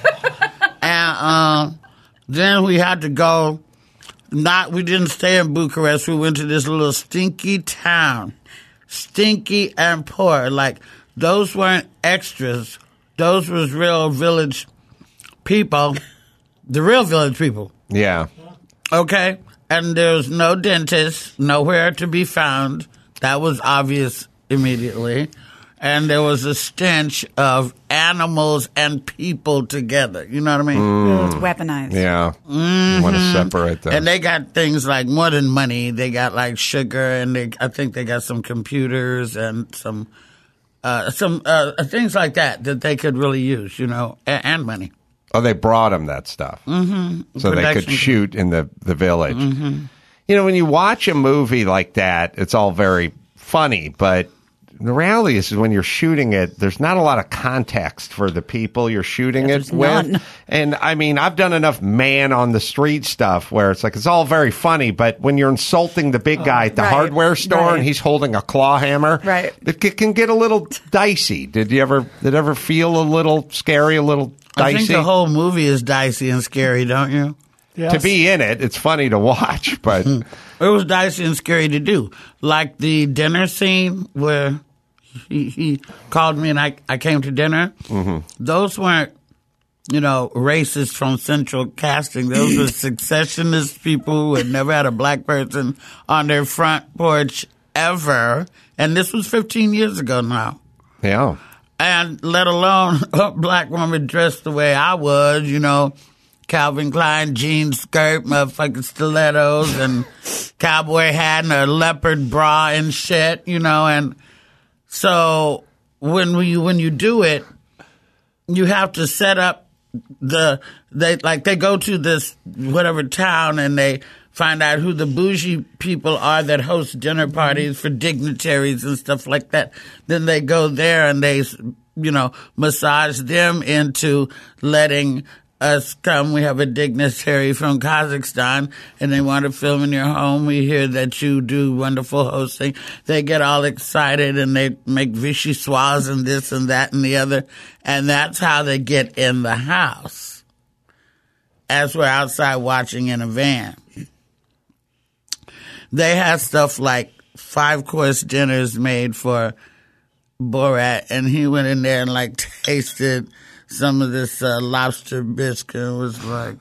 And then we had to go. We didn't stay in Bucharest. We went to this little stinky town. Stinky and poor. Like, those weren't extras. Those was real village people. The real village people. Yeah. Okay? And there was no dentist, nowhere to be found. That was obvious immediately. And there was a stench of animals and people together. You know what I mean? It's weaponized. Yeah. Mm-hmm. You want to separate them. And they got things like more than money. They got like sugar, and I think they got some computers and some things like that they could really use, you know, and money. Oh, they brought them that stuff. Mm-hmm. So they could shoot in the village. Mm-hmm. You know, when you watch a movie like that, it's all very funny, but the reality is when you're shooting it, there's not a lot of context for the people you're shooting it with. none. And I mean, I've done enough man on the street stuff where it's like, it's all very funny, but when you're insulting the big guy at the hardware store and he's holding a claw hammer, it can get a little dicey. Did it ever feel a little scary, a little dicey? I think the whole movie is dicey and scary, don't you? To be in it, it's funny to watch, but it was dicey and scary to do. Like the dinner scene where he called me and I came to dinner. Those weren't, racist from Central Casting. Those were successionist people who had never had a black person on their front porch ever. And this was 15 years ago now. Yeah. And let alone a black woman dressed the way I was, Calvin Klein jean skirt, motherfucking stilettos, and cowboy hat and a leopard bra and shit, and so when you do it, you have to set up they go to this whatever town and they find out who the bougie people are that host dinner parties for dignitaries and stuff like that. Then they go there and they, massage them into letting us come. We have a dignitary from Kazakhstan and they want to film in your home. We hear that you do wonderful hosting. They get all excited and they make vichyssoise and this and that and the other. And that's how they get in the house as we're outside watching in a van. They had stuff like 5-course dinners made for Borat, and he went in there and tasted some of this lobster biscuit and was like,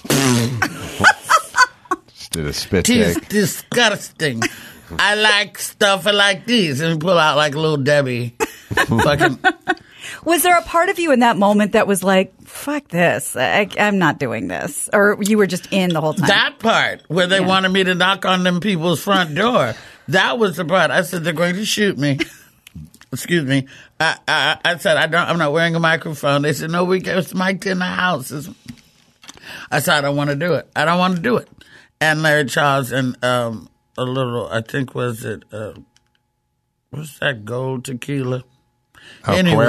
just did a spit "It's take. disgusting. I like stuff like these," and pull out like Little Debbie. Fucking. Was there a part of you in that moment that was like, fuck this, I'm not doing this? Or you were just in the whole time? That part, where they wanted me to knock on them people's front door. That was the part. I said, they're going to shoot me. Excuse me. I said, I'm not wearing a microphone. They said, no, it's mic'd in the house. I said, I don't want to do it. I don't want to do it. And Larry Charles and I think what's that gold tequila? Oh, anyway,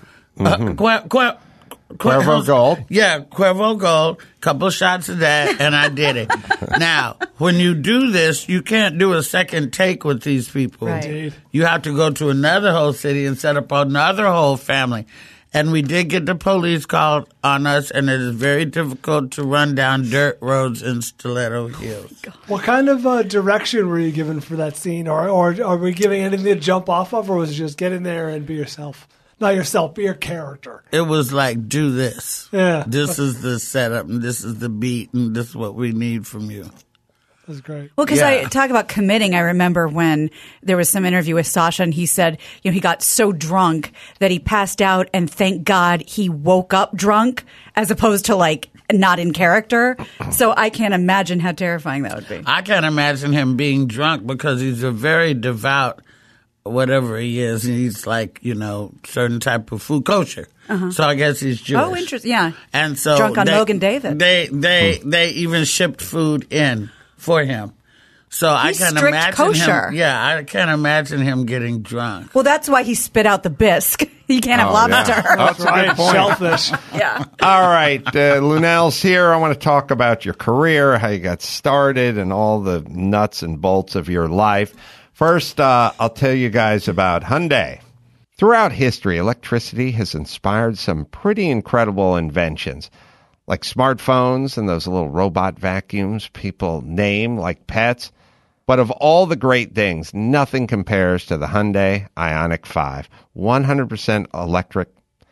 Cuervo. Cuervo Gold? Yeah, Cuervo Gold. Couple shots of that, and I did it. Now, when you do this, you can't do a second take with these people. Right. You have to go to another whole city and set up another whole family. And we did get the police called on us, and it is very difficult to run down dirt roads in Stiletto Hills. What kind of direction were you given for that scene? Or are we giving anything to jump off of, or was it just get in there and be yourself? Not yourself, be your character. It was like, do this. Yeah. This is the setup, and this is the beat, and this is what we need from you. That's great. Well, because I talk about committing, I remember when there was some interview with Sasha and he said, he got so drunk that he passed out and thank God he woke up drunk as opposed to not in character. So I can't imagine how terrifying that would be. I can't imagine him being drunk because he's a very devout, whatever he is. He's certain type of food kosher. Uh-huh. So I guess he's Jewish. Oh, interesting. Yeah. And so drunk on Mogan David. They even shipped food in for him. So He's I can't strict imagine kosher. him. Yeah, I can't imagine him getting drunk. Well, that's why he spit out the bisque. You can't have lobster. Yeah. That's a good point. Shellfish. Yeah. All right, Lunel's here. I want to talk about your career, how you got started, and all the nuts and bolts of your life. First, I'll tell you guys about Hyundai. Throughout history, electricity has inspired some pretty incredible inventions, like smartphones and those little robot vacuums people name like pets. But of all the great things, nothing compares to the Hyundai Ioniq 5. 100% electric,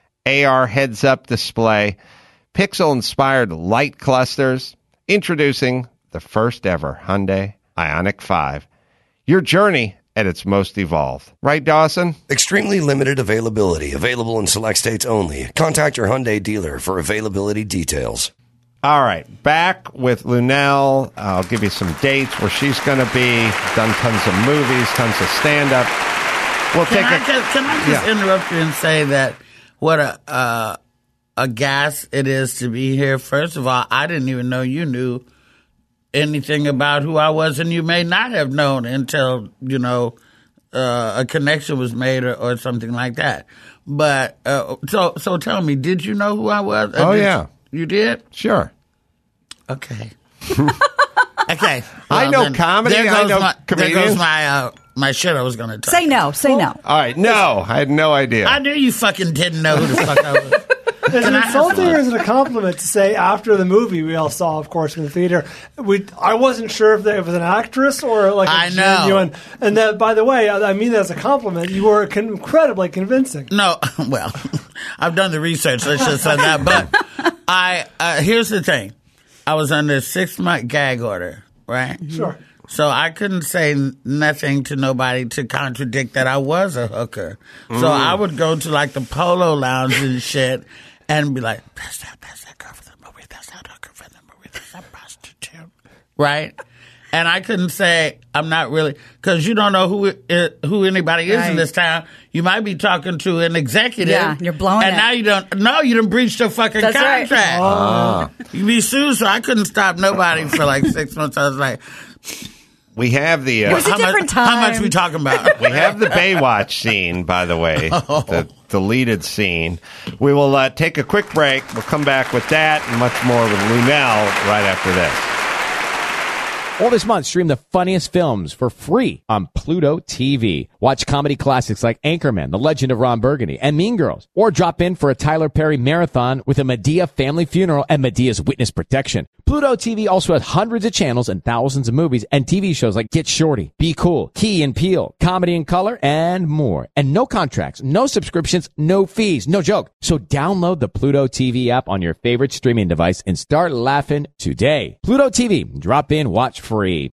AR heads-up display, pixel-inspired light clusters. Introducing the first ever Hyundai Ioniq 5. Your journey at its most evolved. Right, Dawson? Extremely limited availability. Available in select states only. Contact your Hyundai dealer for availability details. All right, back with Lunel. I'll give you some dates where she's going to be. Done tons of movies, tons of stand-up. Can I just interrupt you and say that what a gas it is to be here? First of all, I didn't even know you knew anything about who I was, and you may not have known until, a connection was made or something like that. But so tell me, did you know who I was? Yeah. You did? Sure. Okay. Okay. I know comedy. I know comedians. There goes my shit I was going to talk. Say no. Say no. All right. No, I had no idea. I knew you fucking didn't know who the fuck I was. Is it insulting or is it a compliment to say after the movie we all saw, of course, in the theater? I wasn't sure if it was an actress or like a genuine. And that, by the way, I mean that as a compliment. You were incredibly convincing. No, well, I've done the research. Let's just say that. But here's the thing: I was under a 6-month gag order, right? Sure. So I couldn't say nothing to nobody to contradict that I was a hooker. So I would go to like the Polo Lounge and shit and be like, that's that girl from the movie. That's that hooker from the movie. That's that prostitute. Right? And I couldn't say I'm not really, because you don't know who anybody is in this town. You might be talking to an executive. Yeah, you're blowing and it. now you don't. No, you done breached a fucking contract. Right. You be sued, so I couldn't stop nobody for like 6 months. I was like, we have the. It was a different time. How much we talking about? We have the Baywatch scene, by the way, the deleted scene. We will take a quick break. We'll come back with that and much more with Lunel right after this. All this month, stream the funniest films for free on Pluto TV. Watch comedy classics like Anchorman, The Legend of Ron Burgundy, and Mean Girls. Or drop in for a Tyler Perry marathon with a Medea family funeral and Medea's witness protection. Pluto TV also has hundreds of channels and thousands of movies and TV shows like Get Shorty, Be Cool, Key and Peele, Comedy in Color, and more. And no contracts, no subscriptions, no fees, no joke. So download the Pluto TV app on your favorite streaming device and start laughing today. Pluto TV, drop in, watch free.